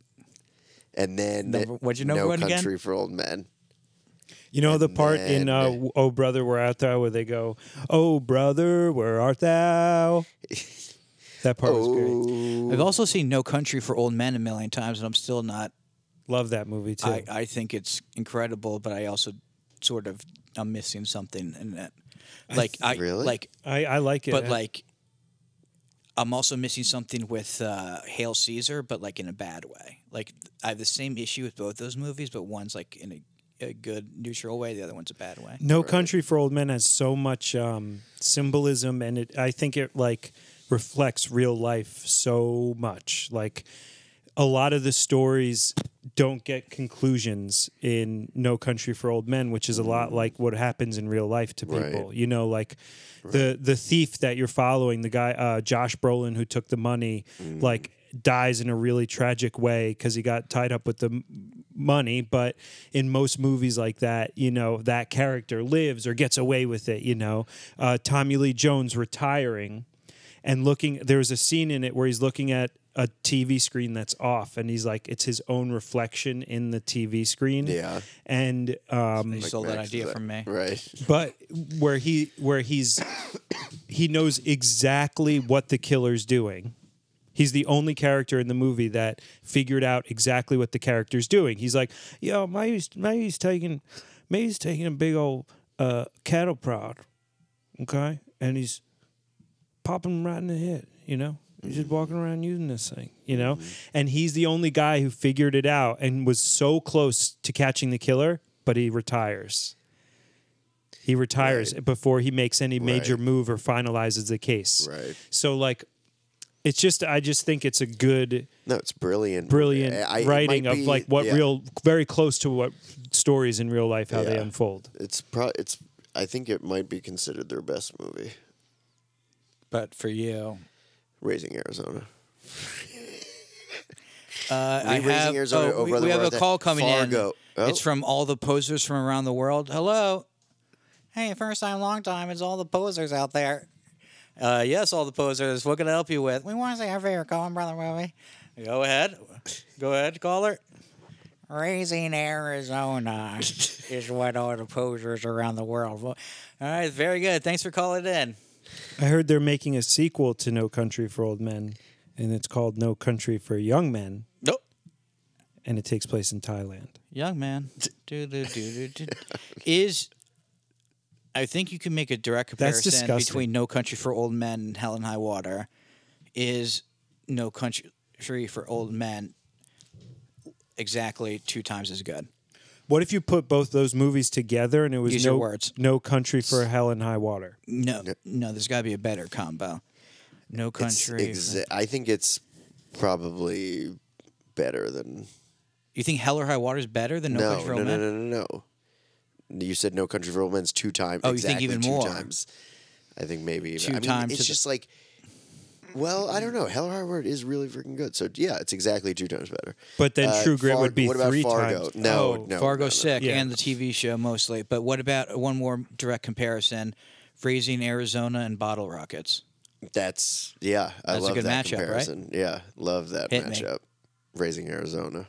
And then Number- what'd your number No one again? Country for Old Men. You know the And part in uh, then- "Oh Brother, Where Art Thou" where they go, "Oh brother, where art thou?" That part was great. Oh, I've also seen No Country for Old Men a million times, and I'm still not. Love that movie too. I, I think it's incredible, but I also sort of I'm missing something in it. Like I Really? like, I, I like it. but I- like I'm also missing something with uh, Hail Caesar, but like in a bad way. Like I have the same issue with both those movies, but one's like in a, a good neutral way, the other one's a bad way. No Country for Old Men has so much um, symbolism, and it I think it like reflects real life so much. Like a lot of the stories don't get conclusions in No Country for Old Men, which is a lot like what happens in real life to people. Right. You know, like the the thief that you're following, the guy uh, Josh Brolin who took the money, like dies in a really tragic way because he got tied up with the m- money. But in most movies like that, you know, that character lives or gets away with it. You know, uh, Tommy Lee Jones retiring and looking. There's a scene in it where he's looking at a T V screen that's off, and he's like, it's his own reflection in the T V screen. Yeah. They And um, stole that Max idea is from me. Right. but where he where he's he knows exactly what the killer's doing. He's the only character in the movie that figured out exactly what the character's doing. He's like, yo, maybe maybe he's taking maybe he's taking a big old uh, cattle prod, okay, and he's popping him right in the head, you know. He's just walking around using this thing, you know? And he's the only guy who figured it out and was so close to catching the killer, but he retires. He retires Right. before he makes any major Right. move or finalizes the case. Right. So, like, it's just, I just think it's a good, No, it's brilliant. brilliant I- it writing might of be- like what yeah. real, very close to what stories in real life, how they Yeah. unfold. It's pro. It's. I think it might be considered their best movie. But for you, Raising Arizona. uh, I Raising have, Arizona, oh, Oh we, Brother, we have Where a Art Thou? call coming Fargo. in. Oh. It's from all the posers from around the world. Hello. Hey, first time, long time. It's all the posers out there. Uh, yes, all the posers. What can I help you with? We want to say our favorite Coen Brother movie. Go ahead. Go ahead, caller. Raising Arizona is what all the posers around the world. Well, all right, very good. Thanks for calling in. I heard they're making a sequel to No Country for Old Men, and it's called No Country for Young Men, Nope. and it takes place in Thailand. Young man. do, do, do, do, do. Is I think you can make a direct That's comparison disgusting. between No Country for Old Men and Hell and High Water. Is No Country for Old Men exactly two times as good? What if you put both those movies together and it was Use your no words. no country for hell and high water? No, no, there's got to be a better combo. No It's country. exa- I think it's probably better than You think Hell or High Water is better than No, no, Country for no, Old no, Men? no, no, no. You said No Country for Old Men's two times. Oh, you think exactly even two more? times. I think maybe even. Two I mean, times It's to the- just like. Well, I don't know. Hell or High Water is really freaking good. So yeah, it's exactly two times better. But then Uh, True Grit Far- would be what about three Fargo? times. No, Oh, no. Fargo's sick Yeah. and the T V show mostly. But what about one more direct comparison? Raising Arizona and Bottle Rockets. That's yeah. I That's a love good that matchup, right? comparison. Yeah, love that Hit me. matchup. Raising Arizona.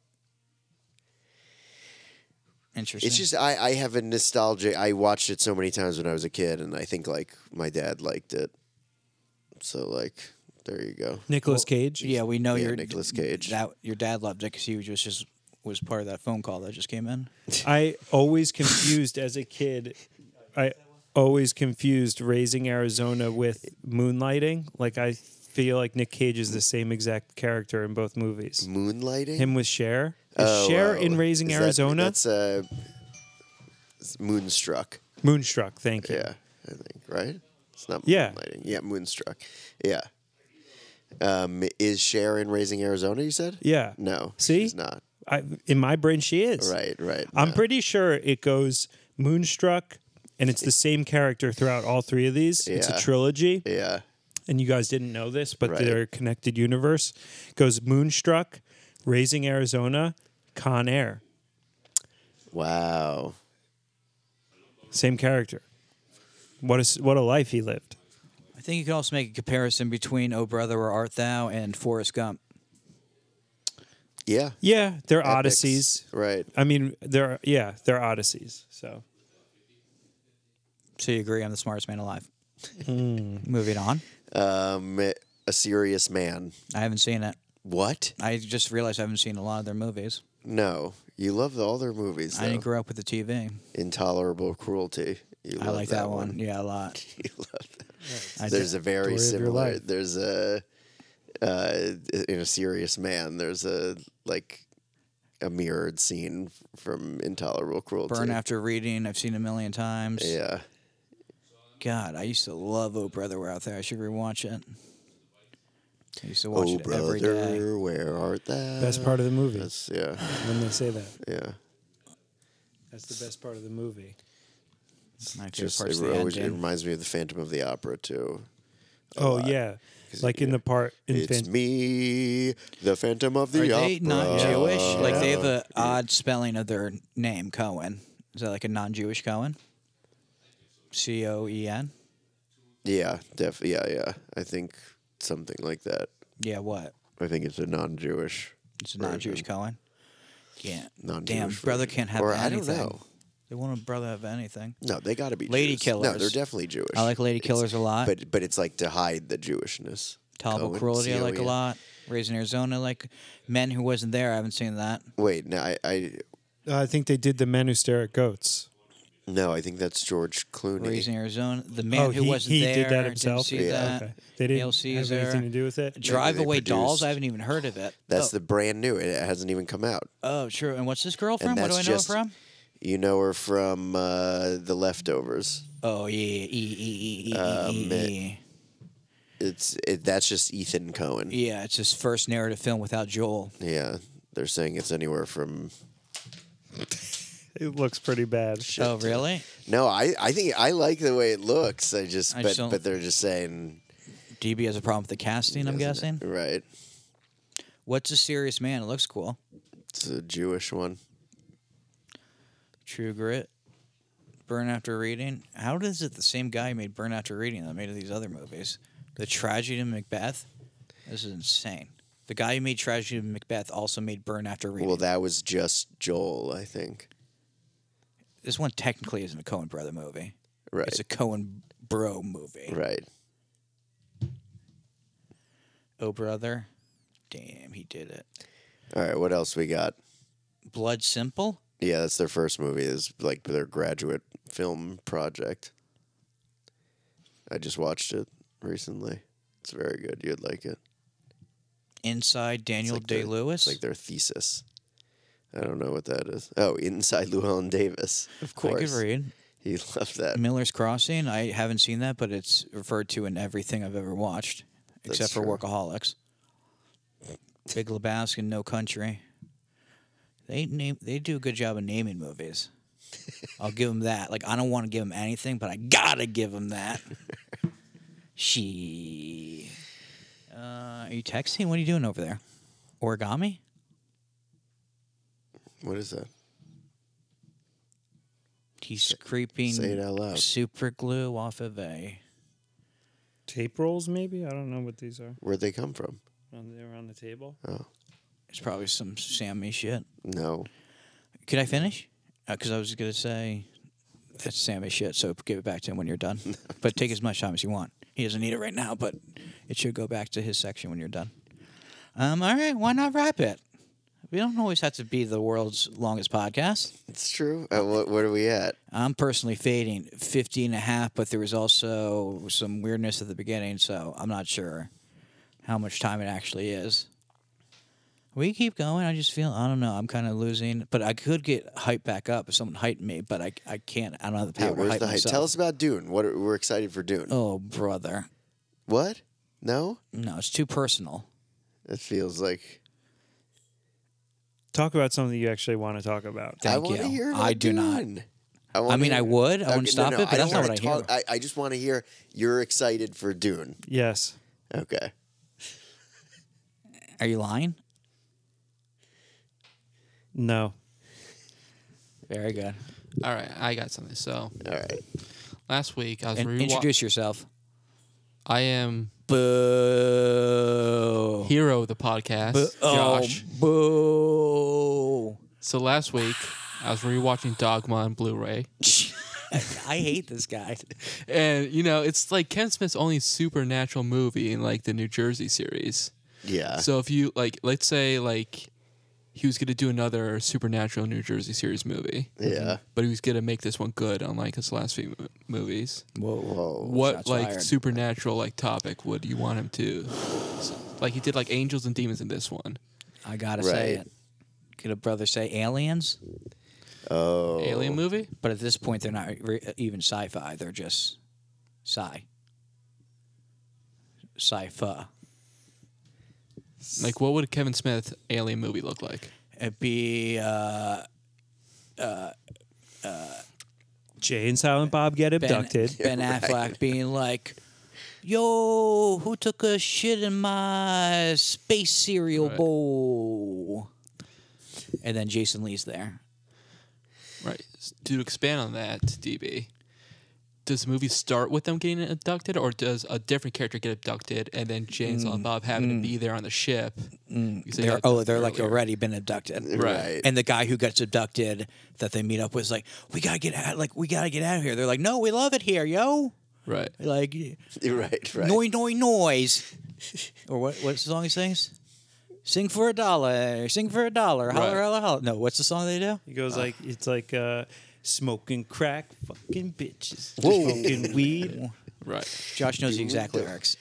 Interesting. It's just I, I have a nostalgia. I watched it so many times when I was a kid, and I think like my dad liked it. So like, there you go. Nicolas Cage. yeah, we know Yeah, your Nicolas Cage. That your dad loved it because he was just, just was part of that phone call that just came in. I always confused as a kid. I always confused Raising Arizona with Moonlighting. Like I feel like Nick Cage is the same exact character in both movies. Moonlighting. Him with Cher. Is Oh, Cher oh. in Raising Is that- Arizona? that's uh, it's Moonstruck. Moonstruck. Thank you. Yeah, I think right. It's not Yeah. Moonlighting. Yeah, Moonstruck. Yeah. Um, is Cher in Raising Arizona? You said. Yeah. No. See? she's not. I, in my brain, she is. Right. Right. I'm no. pretty sure it goes Moonstruck, and it's the same character throughout all three of these. It's a Yeah. trilogy, Yeah. and you guys didn't know this, but Right. they're a connected universe. Goes Moonstruck, Raising Arizona, Con Air. Wow. Same character. What a, what a life he lived. I think you could also make a comparison between Oh Brother Where Art Thou and Forrest Gump. Yeah. Yeah, they're Epics. odysseys. Right. I mean, they're yeah, they're odysseys. So So you agree I'm the smartest man alive. Hmm. Moving on. Um, A Serious Man. I haven't seen it. What? I just realized I haven't seen a lot of their movies. No. You love all their movies. I Though. didn't grow up with the T V. Intolerable Cruelty. You I love like that one. Yeah, a lot. You love that. I There's do. a very Story of your similar. life. There's a uh, in A Serious Man. There's a like a mirrored scene from Intolerable Cruelty. Burn After Reading. I've seen a million times. Yeah. God, I used to love Oh Brother Where Art Thou. I should rewatch it. I used to watch Oh it every day. brother, where art thou? best part of the movie That's, yeah, when they say that. yeah. That's the best part of the movie. My favorite Just part's it, the always, it ending. reminds me of the Phantom of the Opera too. A Oh lot. yeah, 'Cause like in yeah. the part in It's Fan- me, the Phantom of the Are Opera. they not Jewish? Like they have Yeah. a odd spelling of their name, Cohen. Is that like a non-Jewish Cohen? C O E N. Yeah, def. Yeah, yeah. I think something like that. Yeah, what? I think it's a non-Jewish. It's a non-Jewish version. Cohen. Yeah. Non-Jewish Damn, brother version. can't have or anything. I don't know. They want a brother have anything. No, they got to be Lady Jews. No, Killers. they're definitely Jewish. I like Lady It's- Killers a lot. But but it's like to hide the Jewishness. Tolerable Cohen, Cruelty I like a C O E N. lot. Raising Arizona, like Men Who Wasn't There. I haven't seen that. Wait, no, I, I Uh, I think they did the Men Who Stare at Goats. no, I think that's George Clooney. Raising Arizona, The Man oh, Who he, Wasn't he There. did that Didn't himself. see Yeah. that. Okay. They didn't Hail have Caesar. anything to do with it. Drive they Away Dolls. produced- I haven't even heard of it. That's oh. the brand new. It hasn't even come out. Oh, true. And what's this girl And from? What do I that's know just- her from? You know her from uh, The Leftovers. Oh yeah, E E E E Um, E E. It's it, that's just Ethan Cohen. Yeah, it's his first narrative film without Joel. Yeah, they're saying it's anywhere from. It looks pretty bad. Oh really? No, I, I think I like the way it looks. I just I but just don't- but they're just saying D B has a problem with the casting. I'm guessing. right. What's a Serious Man? It looks cool. It's a Jewish one. True Grit. Burn After Reading. How is it the same guy who made Burn After Reading that made these other movies? The Tragedy of Macbeth. This is insane. The guy who made Tragedy of Macbeth also made Burn After Reading. Well, that was just Joel, I think. This one technically isn't a Coen brother movie. Right. It's a Coen bro movie. Right. Oh brother. Damn, he did it. All right. What else we got? Blood Simple? Yeah, that's their first movie. Is like their graduate film project. I just watched it recently. It's very good. You'd like it. Inside Daniel like their- Day Lewis? It's like their thesis. I don't know what that is. Oh, Inside Llewellyn Davis. Of I course. could read. He loved that. Miller's Crossing. I haven't seen that, but it's referred to in everything I've ever watched, That's except for true. Workaholics. Big Lebowski and No Country. They name. They do a good job of naming movies. I'll give them that. Like I don't want to give them anything, but I gotta give them that. She. Uh, are you texting? What are you doing over there? Origami? What is that? He's scraping say it out loud. super glue off of a. Tape rolls, maybe? I don't know what these are. Where'd they come from? On the, around the table. Oh, It's probably some Sammy shit. no. Could I finish? Because I was going to say that's Sammy shit, so give it back to him when you're done. But take as much time as you want. He doesn't need it right now, but it should go back to his section when you're done. Um, all right, why not wrap it? We don't always have to be the world's longest podcast. It's true. Uh, what, what are we at? I'm personally fading fifty and a half, but there was also some weirdness at the beginning, so I'm not sure how much time it actually is. We keep going. I just feel, I don't know, I'm kind of losing. But I could get hyped back up if someone hyped me, but I, I can't. I don't have the power Yeah, to where's hype the hype? myself. Tell us about Dune. What are, we're excited for Dune. Oh, brother. What? No? No, it's too personal. It feels like Talk about something you actually want to talk about. Thank I want to you. hear. About I do not. Dune. I wanna mean, I hear- would. I wouldn't Okay, stop no, no, it, but that's don't not what I wanna hear. talk- I, I just want to hear you're excited for Dune. Yes. Okay. Are you lying? No. Very good. All right, I got something. So All right. last week I was And rewa- introduce yourself. I am Boo. Hero of the podcast, Boo. Josh. Oh, boo. So last week I was rewatching Dogma on Blu-ray, I hate this guy. and you know it's like Ken Smith's only supernatural movie in like the New Jersey series. Yeah. So if you like, let's say like he was gonna do another supernatural New Jersey series movie, yeah. but he was gonna make this one good, unlike his last few mo- movies. Whoa. Whoa. What shots like fired. supernatural like topic would you want him to? Like he did like angels and demons in this one. I gotta say Right. it. Could a brother say aliens? Oh. Alien movie? But at this point, they're not re- even sci-fi. They're just sci. Sci-fi. Like what would a Kevin Smith alien movie look like? It'd be uh, Jay and Silent Bob get Ben, abducted. Ben Affleck being like, "Yo, who took a shit in my space cereal Right. bowl?" And then Jason Lee's there. Right. To expand on that, D B, does the movie start with them getting abducted, or does a different character get abducted and then Jay and Silent Bob having to be there on the ship? Because they They're, got oh, abducted they're like earlier. already been abducted. Right. And the guy who gets abducted that they meet up with is like, "We gotta get out! Like, we gotta get out of here." They're like, "No, we love it here, yo!" Right. Like, Right. Right. noise, noise, noise. Or what? What's the song he sings? Sing for a dollar. Sing for a dollar. Holler, Right. holler, holler. No, what's the song they do? He goes like, it's like uh, smoking crack, fucking bitches, Whoa. smoking weed. Right. Josh knows the exact lyrics.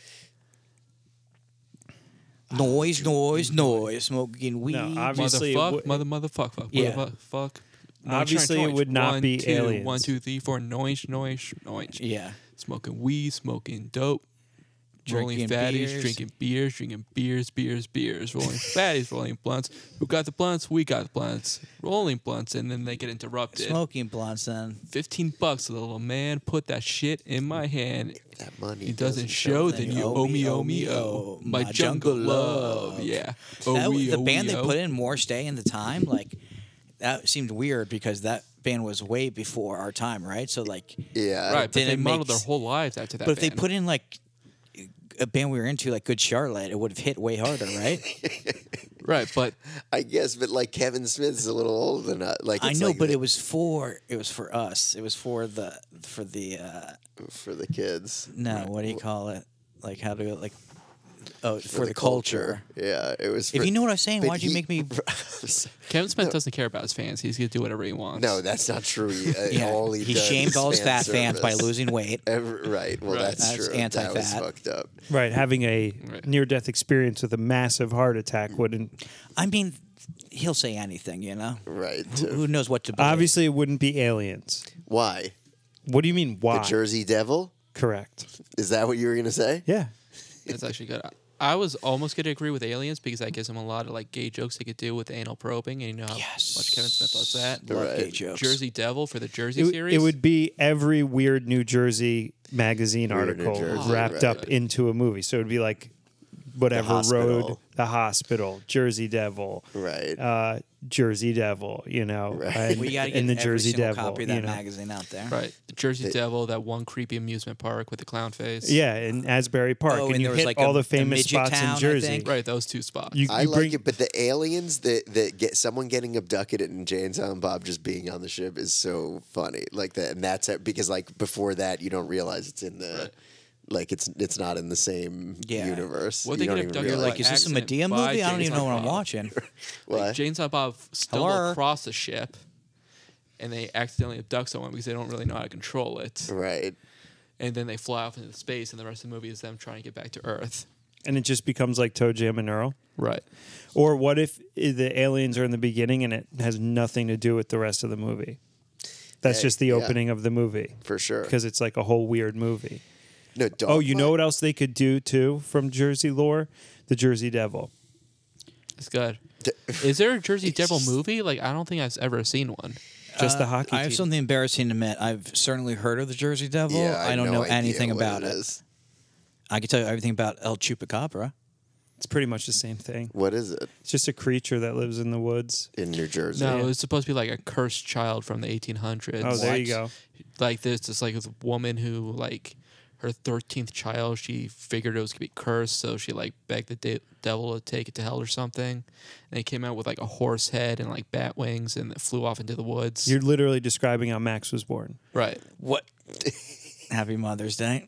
Noise, noise, noise. Smoking weed. No, obviously, it Motherfuck, would- mother, motherfuck, fuck, Yeah. motherfuck. Obviously, it noise, would not one, be two, aliens. One, two, three, four. Noise, noise, noise. Yeah. Smoking weed, smoking dope, rolling Drinking fatties, beers. drinking beers, drinking beers, beers, beers, rolling fatties, rolling blunts. Who got the blunts? We got the blunts. Rolling blunts, and then they get interrupted. Smoking blunts then. Fifteen bucks, little man. Put that shit in my hand. That money He doesn't show, then you owe me, owe me, oh. My jungle love, yeah. Oh, That, we, the oh, band we, they oh. put in, Morse Day in the time, like, that seemed weird because that band was way before our time, right? So, like, Yeah. Right, but they didn't modeled make their whole lives after that. but if they band. put in, like, a band we were into, like Good Charlotte, it would have hit way harder, right? right, but I guess, but like Kevin Smith's a little older than us. Like I it's know, like but the- it was for it was for us. It was for the for the uh for the kids. no, what do you call it? Like how do like oh for, the, culture. Yeah, it was. For, If you know what I was saying, but why'd you he- make me? Kevin Smith doesn't care about his fans. He's gonna do whatever he wants. No, that's not true. He, uh, Yeah, all he, he does shamed is all his fan fat fans by service. losing weight. Every, right. Well, Right. that's, That's true. That was anti-fat. fucked up. Right, having a Right. near-death experience with a massive heart attack wouldn't. I mean, he'll say anything, you know. Right. Who, who knows what to believe? Obviously, it wouldn't be aliens. Why? What do you mean? Why? The Jersey Devil? Correct. Is that what you were gonna say? Yeah. That's actually good. I was almost going to agree with aliens because that gives them a lot of like gay jokes they could do with anal probing, and you know how Yes. much Kevin Smith loves that. Love Right. gay jokes. Jersey Devil for the Jersey It, w- series. it would be every weird New Jersey magazine Weird New article Jersey, wrapped right, up right. into a movie. So it would be like whatever hospital. road, the hospital, Jersey Devil, Right. uh, Jersey Devil, you know, Right. and, We got to get and the every Jersey single Devil. copy of you that know. magazine out there. right. The Jersey They- Devil, that one creepy amusement park with the clown face. Yeah, in Asbury Park, Oh, and, and you there was hit like all a- the the famous midget spots town, I in Jersey. think. Right, those two spots. You, I you like bring, it, but the aliens that that get someone getting abducted and Jay and Silent Bob just being on the ship is so funny. Like that, and that's it, because like before that, you don't realize it's in the. Right. Like it's it's not in the same Yeah. universe. What you they don't get even abducted You're realize. like, is this a Accident Medea by movie? I don't James even know what I'm Bond. watching. What? Like Jane and Silent Bob stumble Hello? across the ship, and they accidentally abduct someone because they don't really know how to control it, Right. and then they fly off into space, and the rest of the movie is them trying to get back to Earth. and it just becomes like Toe Jam and Earl. Right. Or what if i- the aliens are in the beginning and it has nothing to do with the rest of the movie? That's Yeah, just the yeah. opening of the movie For sure. because it's like a whole weird movie. No. Oh, you know Dogma? what else they could do too from Jersey lore? The Jersey Devil. It's good. D- Is there a Jersey Devil movie? Like, I don't think I've ever seen one. Just the Uh, hockey I have team. something embarrassing to admit. I've certainly heard of the Jersey Devil. Yeah, I, have don't no know idea anything what about it. is. I can tell you everything about El Chupacabra. It's pretty much the same thing. What is it It's just a creature that lives in the woods. in New Jersey? No, Yeah. it's supposed to be like a cursed child from the eighteen hundreds. Oh, there you go. Like there's this like this woman who like her thirteenth child, she figured it was gonna be cursed, so she like begged the de- devil to take it to hell or something. And it came out with like a horse head and like bat wings, and it flew off into the woods. You're literally describing how Max was born. right. What? Happy Mother's Day.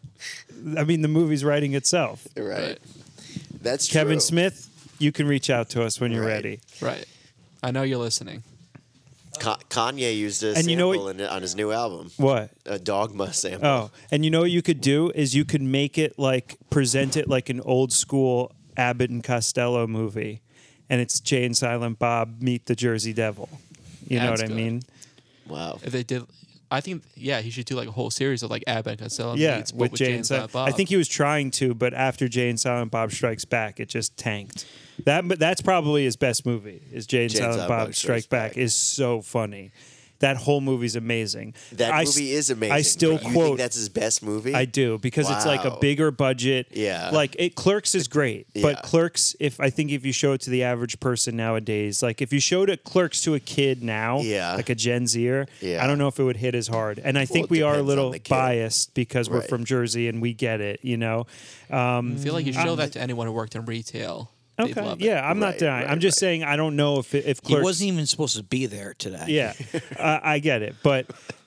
I mean, the movie's writing itself. Right. Right. That's true. Kevin Smith, you can reach out to us when you're Right. ready. Right. I know you're listening. Ka- Kanye used a And sample you know what- in it on his new album, What? a Dogma sample. Oh, and you know what you could do is you could make it like present it like an old school Abbott and Costello movie, and it's Jay and Silent Bob meet the Jersey Devil. You know That's what I good. mean? Wow. If they did, I think yeah, he should do like a whole series of like Abbott and Costello Yeah, meets, but with, Jay Jay and Silent Bob. I think he was trying to, but after Jay and Silent Bob Strikes Back, it just tanked. That, but that's probably his best movie. Is Jay and Jay and Silent Silent Bob Strike Back is so funny. That whole movie's amazing. That I movie s- is amazing. I still You quote. think that's his best movie? I do because it's like a Wow. bigger budget. Yeah. Like it Clerks is great, Yeah. but Clerks if I think if you show it to the average person nowadays, like if you showed it Clerks to a kid now, Yeah. like a Gen Zer, Yeah. I don't know if it would hit as hard. And I think it we are a depends on little the kid. biased because we're Right. from Jersey and we get it, you know. Um, I feel like you show that to anyone who worked in retail. They'd okay, love it. yeah, I'm not Right, denying. right, I'm just right. saying I don't know if if He Clerks wasn't even supposed to be there today. Yeah, uh, I get it, but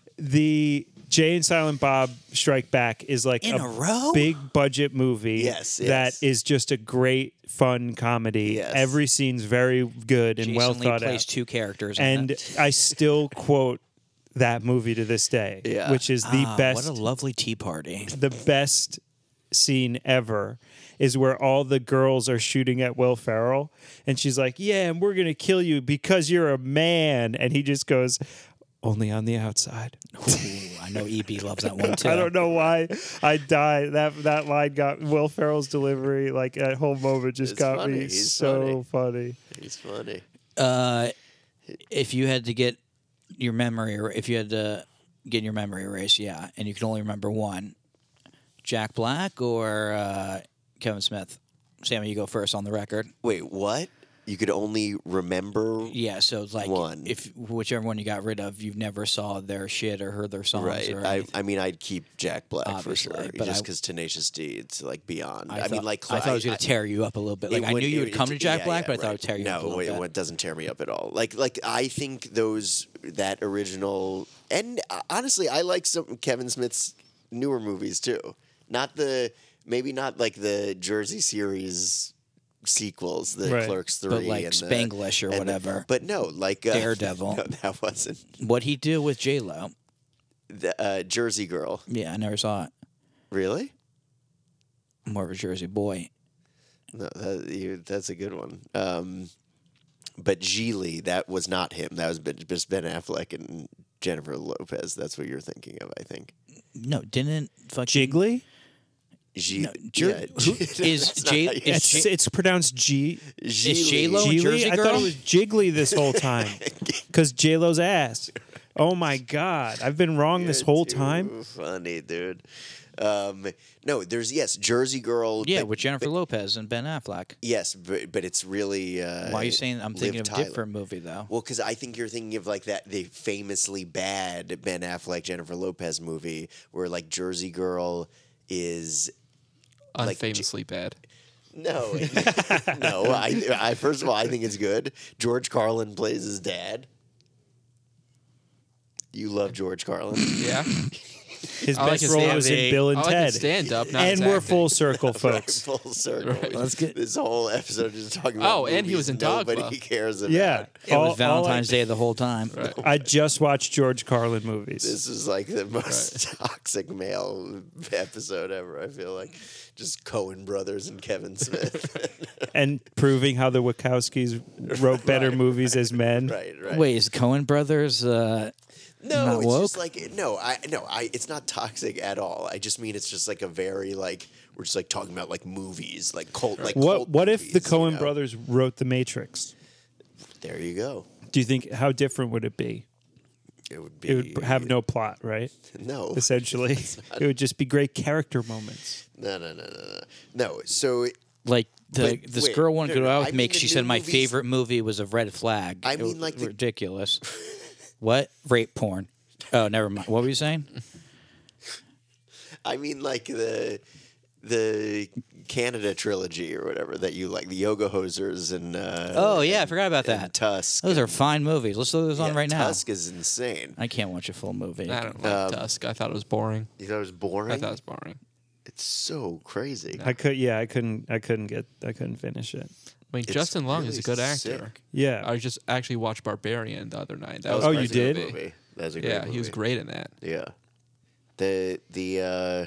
the Jay and Silent Bob Strike Back is like In a row? big budget movie. Yes, that yes. is just a great fun comedy. Yes. Every scene's very good and Jason well Lee thought plays out. two characters. in And it. I still quote that movie to this day, Yeah. which is the Ah, best. What a lovely tea party. the best scene ever is where all the girls are shooting at Will Ferrell and she's like, yeah, and we're going to kill you because you're a man. And he just goes, only on the outside. Ooh, I know E B loves that one too. I don't know why I died. That that line got Will Ferrell's delivery, like that whole moment just It's got funny. me He's so funny. He's funny. Uh, if you had to get your memory, or if you had to get your memory erased, yeah, and you can only remember one, Jack Black or uh, Kevin Smith. Sammy, you go first on the record. Wait, what? You could only remember. Yeah, so it's like One. if whichever one you got rid of, you never saw their shit or heard their songs. Right. Or I, anything. I mean, I'd keep Jack Black Obviously, for sure, but just I- because Tenacious D, it's like beyond. I, I, thought, mean, like I thought it was I- going to tear you up a little bit. It Like I would- knew you it- would come to Jack yeah, Black, yeah, but I thought it right. would tear you no, up a little it, bit. it doesn't tear me up at all. Like, like I think those that original, and uh, honestly, I like some Kevin Smith's newer movies too. Not the maybe not like the Jersey series sequels, the Right. Clerks three, But like and the- Spanglish or and the- whatever. but no, like uh, Daredevil. No, that wasn't What he do with J Lo? the uh, Jersey Girl. Yeah, I never saw it. Really? I'm more of a Jersey boy. No, that, you, that's a good one. Um, but Geely, that was not him. That was Ben- just Ben Affleck and Jennifer Lopez. That's what you're thinking of, I think. No, didn't fucking Jiggly? G- No, Jer- yeah, who- is that's not J- how you is say It's, it's pronounced G. Is Geely. J-Lo and Geely? Jersey I thought Girl? it was Jiggly this whole time. Because J-Lo's ass. Oh my God. I've been wrong this You're whole too time. Funny, dude. Um, no, there's yes, Jersey Girl. Yeah, but- with Jennifer but- Lopez and Ben Affleck. Yes, but, but it's really. Uh, Why are you saying I'm Liv thinking of a Tyler. different movie though? Well, because I think you're thinking of like that the famously bad Ben Affleck Jennifer Lopez movie where like Jersey Girl is like, Unfamously bad. no, no. I, I first of all I think it's good. George Carlin plays his dad. You love George Carlin. Yeah. His I like best his role stand- was in Bill and I like Ted. his stand-up, not and his we're acting. full circle, folks. Full circle. Right. Let's get- this whole episode just talking about. Oh, and he movies was in Dogma. Nobody cares about. Yeah. It All- was all Valentine's I, Day the whole time. Right. I just watched George Carlin movies. This is like the most toxic male episode ever. I feel like just Coen Brothers and Kevin Smith. and proving how the Wachowskis wrote better movies as men. right, right. Wait, is Cohen Brothers? Uh, no, not it's woke? just like no, I no, I. It's not toxic at all. I just mean it's just like a very like we're just like talking about like movies, like cult, like What cult What if the movies, you Coen know? brothers wrote The Matrix? There you go. Do you think how different would it be? It would be. It would have no plot, right? no. Essentially, it would just be great character moments. No, no, no, no, no. No. So like the But this wait, girl wanted to no, go no, out I with me mean 'cause the she new said my movies- favorite movie was a red flag. I It mean, was like the- ridiculous. What rape porn? Oh, never mind. What were you saying? I mean, like the the Canada trilogy or whatever that you like, the Yoga Hosers and uh, Oh yeah, I and- forgot about and that. Tusk. Those are and- fine movies. Let's throw those on yeah, right now. Tusk is insane. I can't watch a full movie. I don't like Um, Tusk. I thought it was boring. You thought it was boring? I thought it was boring. It's so crazy. I could, yeah, I couldn't, I couldn't get, I couldn't finish it. I mean, It's Justin Long is a really good actor. sick. Yeah, I just actually watched Barbarian the other night. That That was Oh, a you great did? movie. Movie. That was a great Yeah, movie. he was great in that. Yeah. The the uh,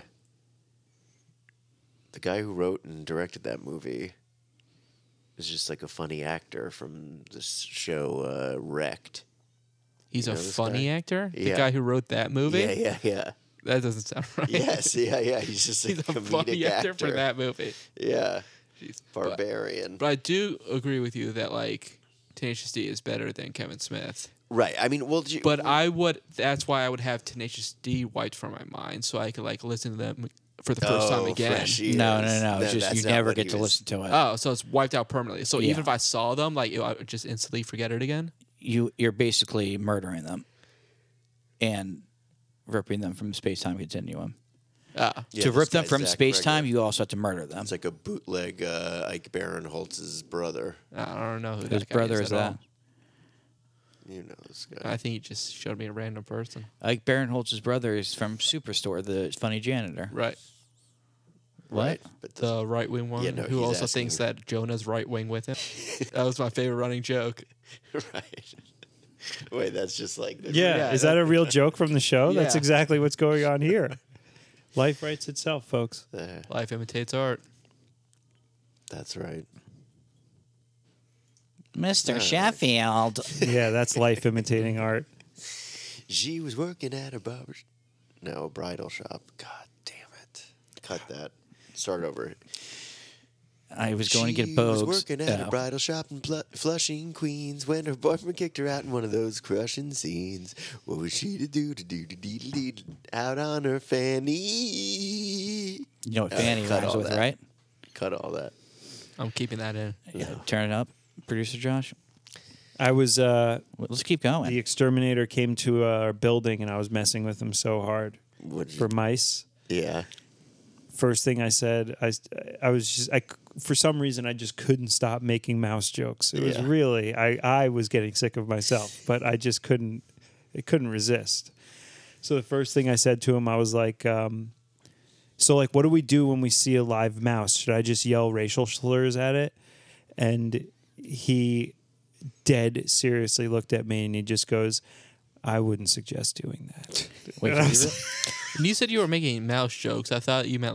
the guy who wrote and directed that movie is just like a funny actor from this show uh, Wrecked. He's You a know this funny guy? actor. The Yeah. guy who wrote that movie. Yeah, yeah, yeah. That doesn't sound right. Yes, yeah, yeah. He's just a He's a comedic funny actor, actor. for that movie. Yeah, Jeez. But, Barbarian. but I do agree with you that like Tenacious D is better than Kevin Smith. Right. I mean, well, you, But I would. That's why I would have Tenacious D wiped from my mind, so I could like listen to them for the first time Oh, again. fresh No, no, ears. no. It's That- just that's you not never what get he to was- listen to it. Oh, so it's wiped out permanently. So Yeah. even if I saw them, like I would just instantly forget it again. You you're basically murdering them and ripping them from space time continuum. Ah, Yeah, to this rip them guy's from Zach space time, Cregger. you also have to murder them. It's like a bootleg uh, Ike Barinholtz's brother. I don't know who Whose that guy brother is is at that? all. You know this guy. I think he just showed me a random person. Ike Barinholtz's brother is from Superstore, the funny janitor. Right. What? Right. But the, The right wing one Yeah, no, who he's also asking- thinks that Jonah's right wing with him. That was my favorite running joke. right. Wait, that's just like yeah. Yeah, Is that a real joke from the show? That's Yeah. exactly what's going on here. Life writes itself, folks. Uh, Life imitates art. that's right. Mister Sheffield. Yeah, that's life imitating art. She was working at a barber. sh- No, a bridal shop. God damn it! Cut that. Start over. I was going to get She Bogues. was working at Oh. a bridal shop in Pl- Flushing, Queens, when her boyfriend kicked her out in one of those crushing scenes. What was she to do to do to do to do to- out on her fanny? You know what Uh, Fanny cut rhymes all with, that. right? Cut all that. I'm keeping that in. Yeah. Turn it up, producer Josh. I was uh, Well, let's keep going. the exterminator came to our building, and I was messing with him so hard What did for you, mice. yeah. First thing I said, I, I was just I for some reason I just couldn't stop making mouse jokes. It was Yeah. really I I was getting sick of myself, but I just couldn't it couldn't resist. So the first thing I said to him, I was like, um, so like, what do we do when we see a live mouse? Should I just yell racial slurs at it? And he dead seriously looked at me and he just goes, I wouldn't suggest doing that. Wait, And I can was you re- When you said you were making mouse jokes, I thought you meant like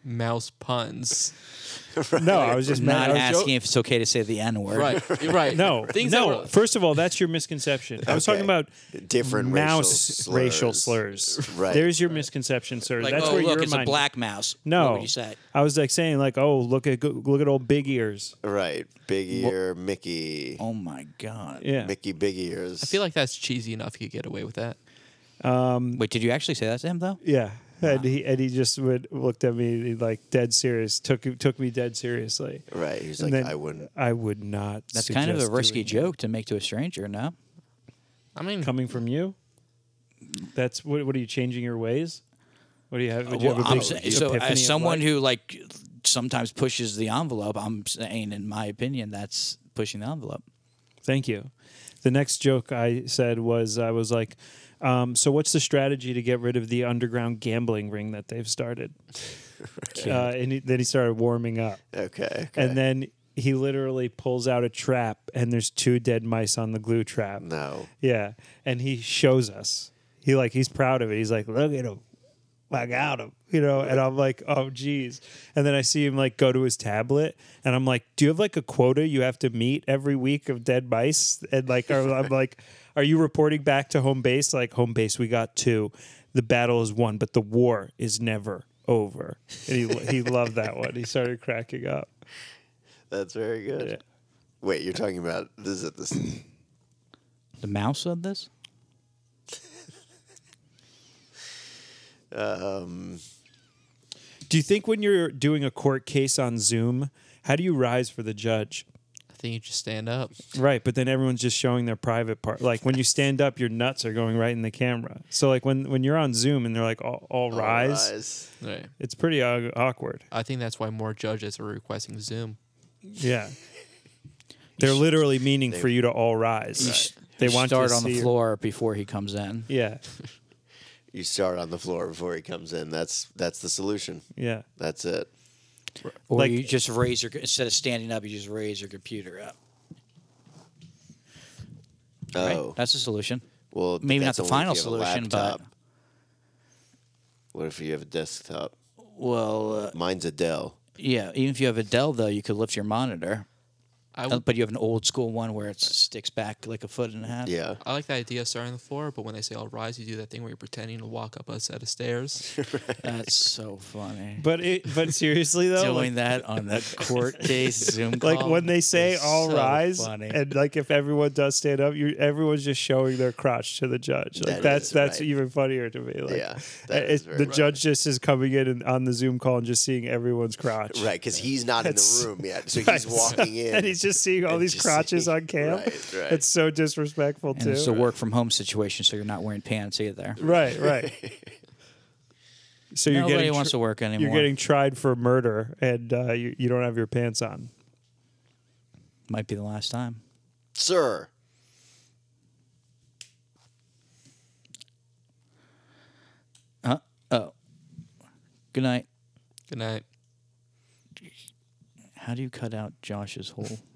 mouse puns. No, I was just Not I was asking jo- if it's okay to say the N word. Right, you're right. No, Things that no. were- First of all, that's your misconception. I was Okay. talking about Different mouse racial racial slurs. slurs. Right, There's your right. misconception, sir. Like, that's oh, where look, your it's mind. a black mouse. No, What would you say? I was like saying, like, oh, look at look at old big ears. Right. Big ear, Mickey. Oh, my God. Yeah. Mickey Big Ears. I feel like that's cheesy enough. You could get away with that. Wait, did you actually say that to him, though? Yeah. And he and he just would, looked at me he, like dead serious. Took took me dead seriously. Right. He's And like, then I wouldn't. I would not. That's kind of a suggest risky doing that. joke to make to a stranger, no? I mean, coming from you. That's what. What are you changing your ways? What do you have? Would you Well, have a I'm big saying, so epiphany as of someone life? who, like, sometimes pushes the envelope, I'm saying, in my opinion, that's pushing the envelope. Thank you. The next joke I said was I was like, um, so what's the strategy to get rid of the underground gambling ring that they've started? uh, and he, then he started warming up, Okay. okay. and then he literally pulls out a trap, and there's two dead mice on the glue trap. No. Yeah, and he shows us. He like he's proud of it. He's like, look at him. I got him, you know, and I'm like, oh, geez. And then I see him like go to his tablet, and I'm like, do you have like a quota you have to meet every week of dead mice? And like, are, I'm like, are you reporting back to home base? Like, home base, we got two. The battle is won, but the war is never over. And he he loved that one. He started cracking up. That's very good. Yeah. Wait, you're talking about this is this The mouse said this? um Do you think when you're doing a court case on Zoom, how do you rise for the judge? I think you just stand up. Right, but then everyone's just showing their private part. Like when you stand up, your nuts are going right in the camera. So like when, when you're on Zoom and they're like all, all, all rise, rise. Right. it's pretty uh, awkward. I think that's why more judges are requesting Zoom. Yeah, they're literally meaning for you to all rise. You sh- They you want start to on see the your- floor before he comes in. Yeah, You start on the floor before he comes in. That's that's the solution. yeah. That's it. Or Like- you just raise your, instead of standing up, you just raise your computer up. Right? Oh. That's the solution. Well, Maybe not that's the only if final you have a solution, but- laptop. What if you have a desktop? Well, uh, Mine's a Dell. yeah, even if you have a Dell, though, you could lift your monitor. I, Uh, w- But you have an old school one where it sticks back like a foot and a half. Yeah. I like the idea of starting on the floor, but when they say all rise, you do that thing where you're pretending to walk up a set of stairs. That's so funny. But it, but seriously though, Doing like, that on the court case Zoom call. like when they say is all so rise, funny. and like if everyone does stand up, you everyone's just showing their crotch to the judge. Like That that's is that's right. even funnier to me. Like, Yeah, that it- is very the right. judge just is coming in and on the Zoom call and just seeing everyone's crotch. Right, because he's not That's- in the room yet. So Right. he's walking in. and he's just seeing all and these just crotches seeing- on cam. Right, right. It's so disrespectful and too. it's a work from home situation, so you're not wearing pants either. Right, right. So you're Nobody getting wants tr- to work anymore. You're getting tried for murder, and uh, you you don't have your pants on. Might be the last time. Sir. Huh? Oh. Good night. Good night. How do you cut out Josh's whole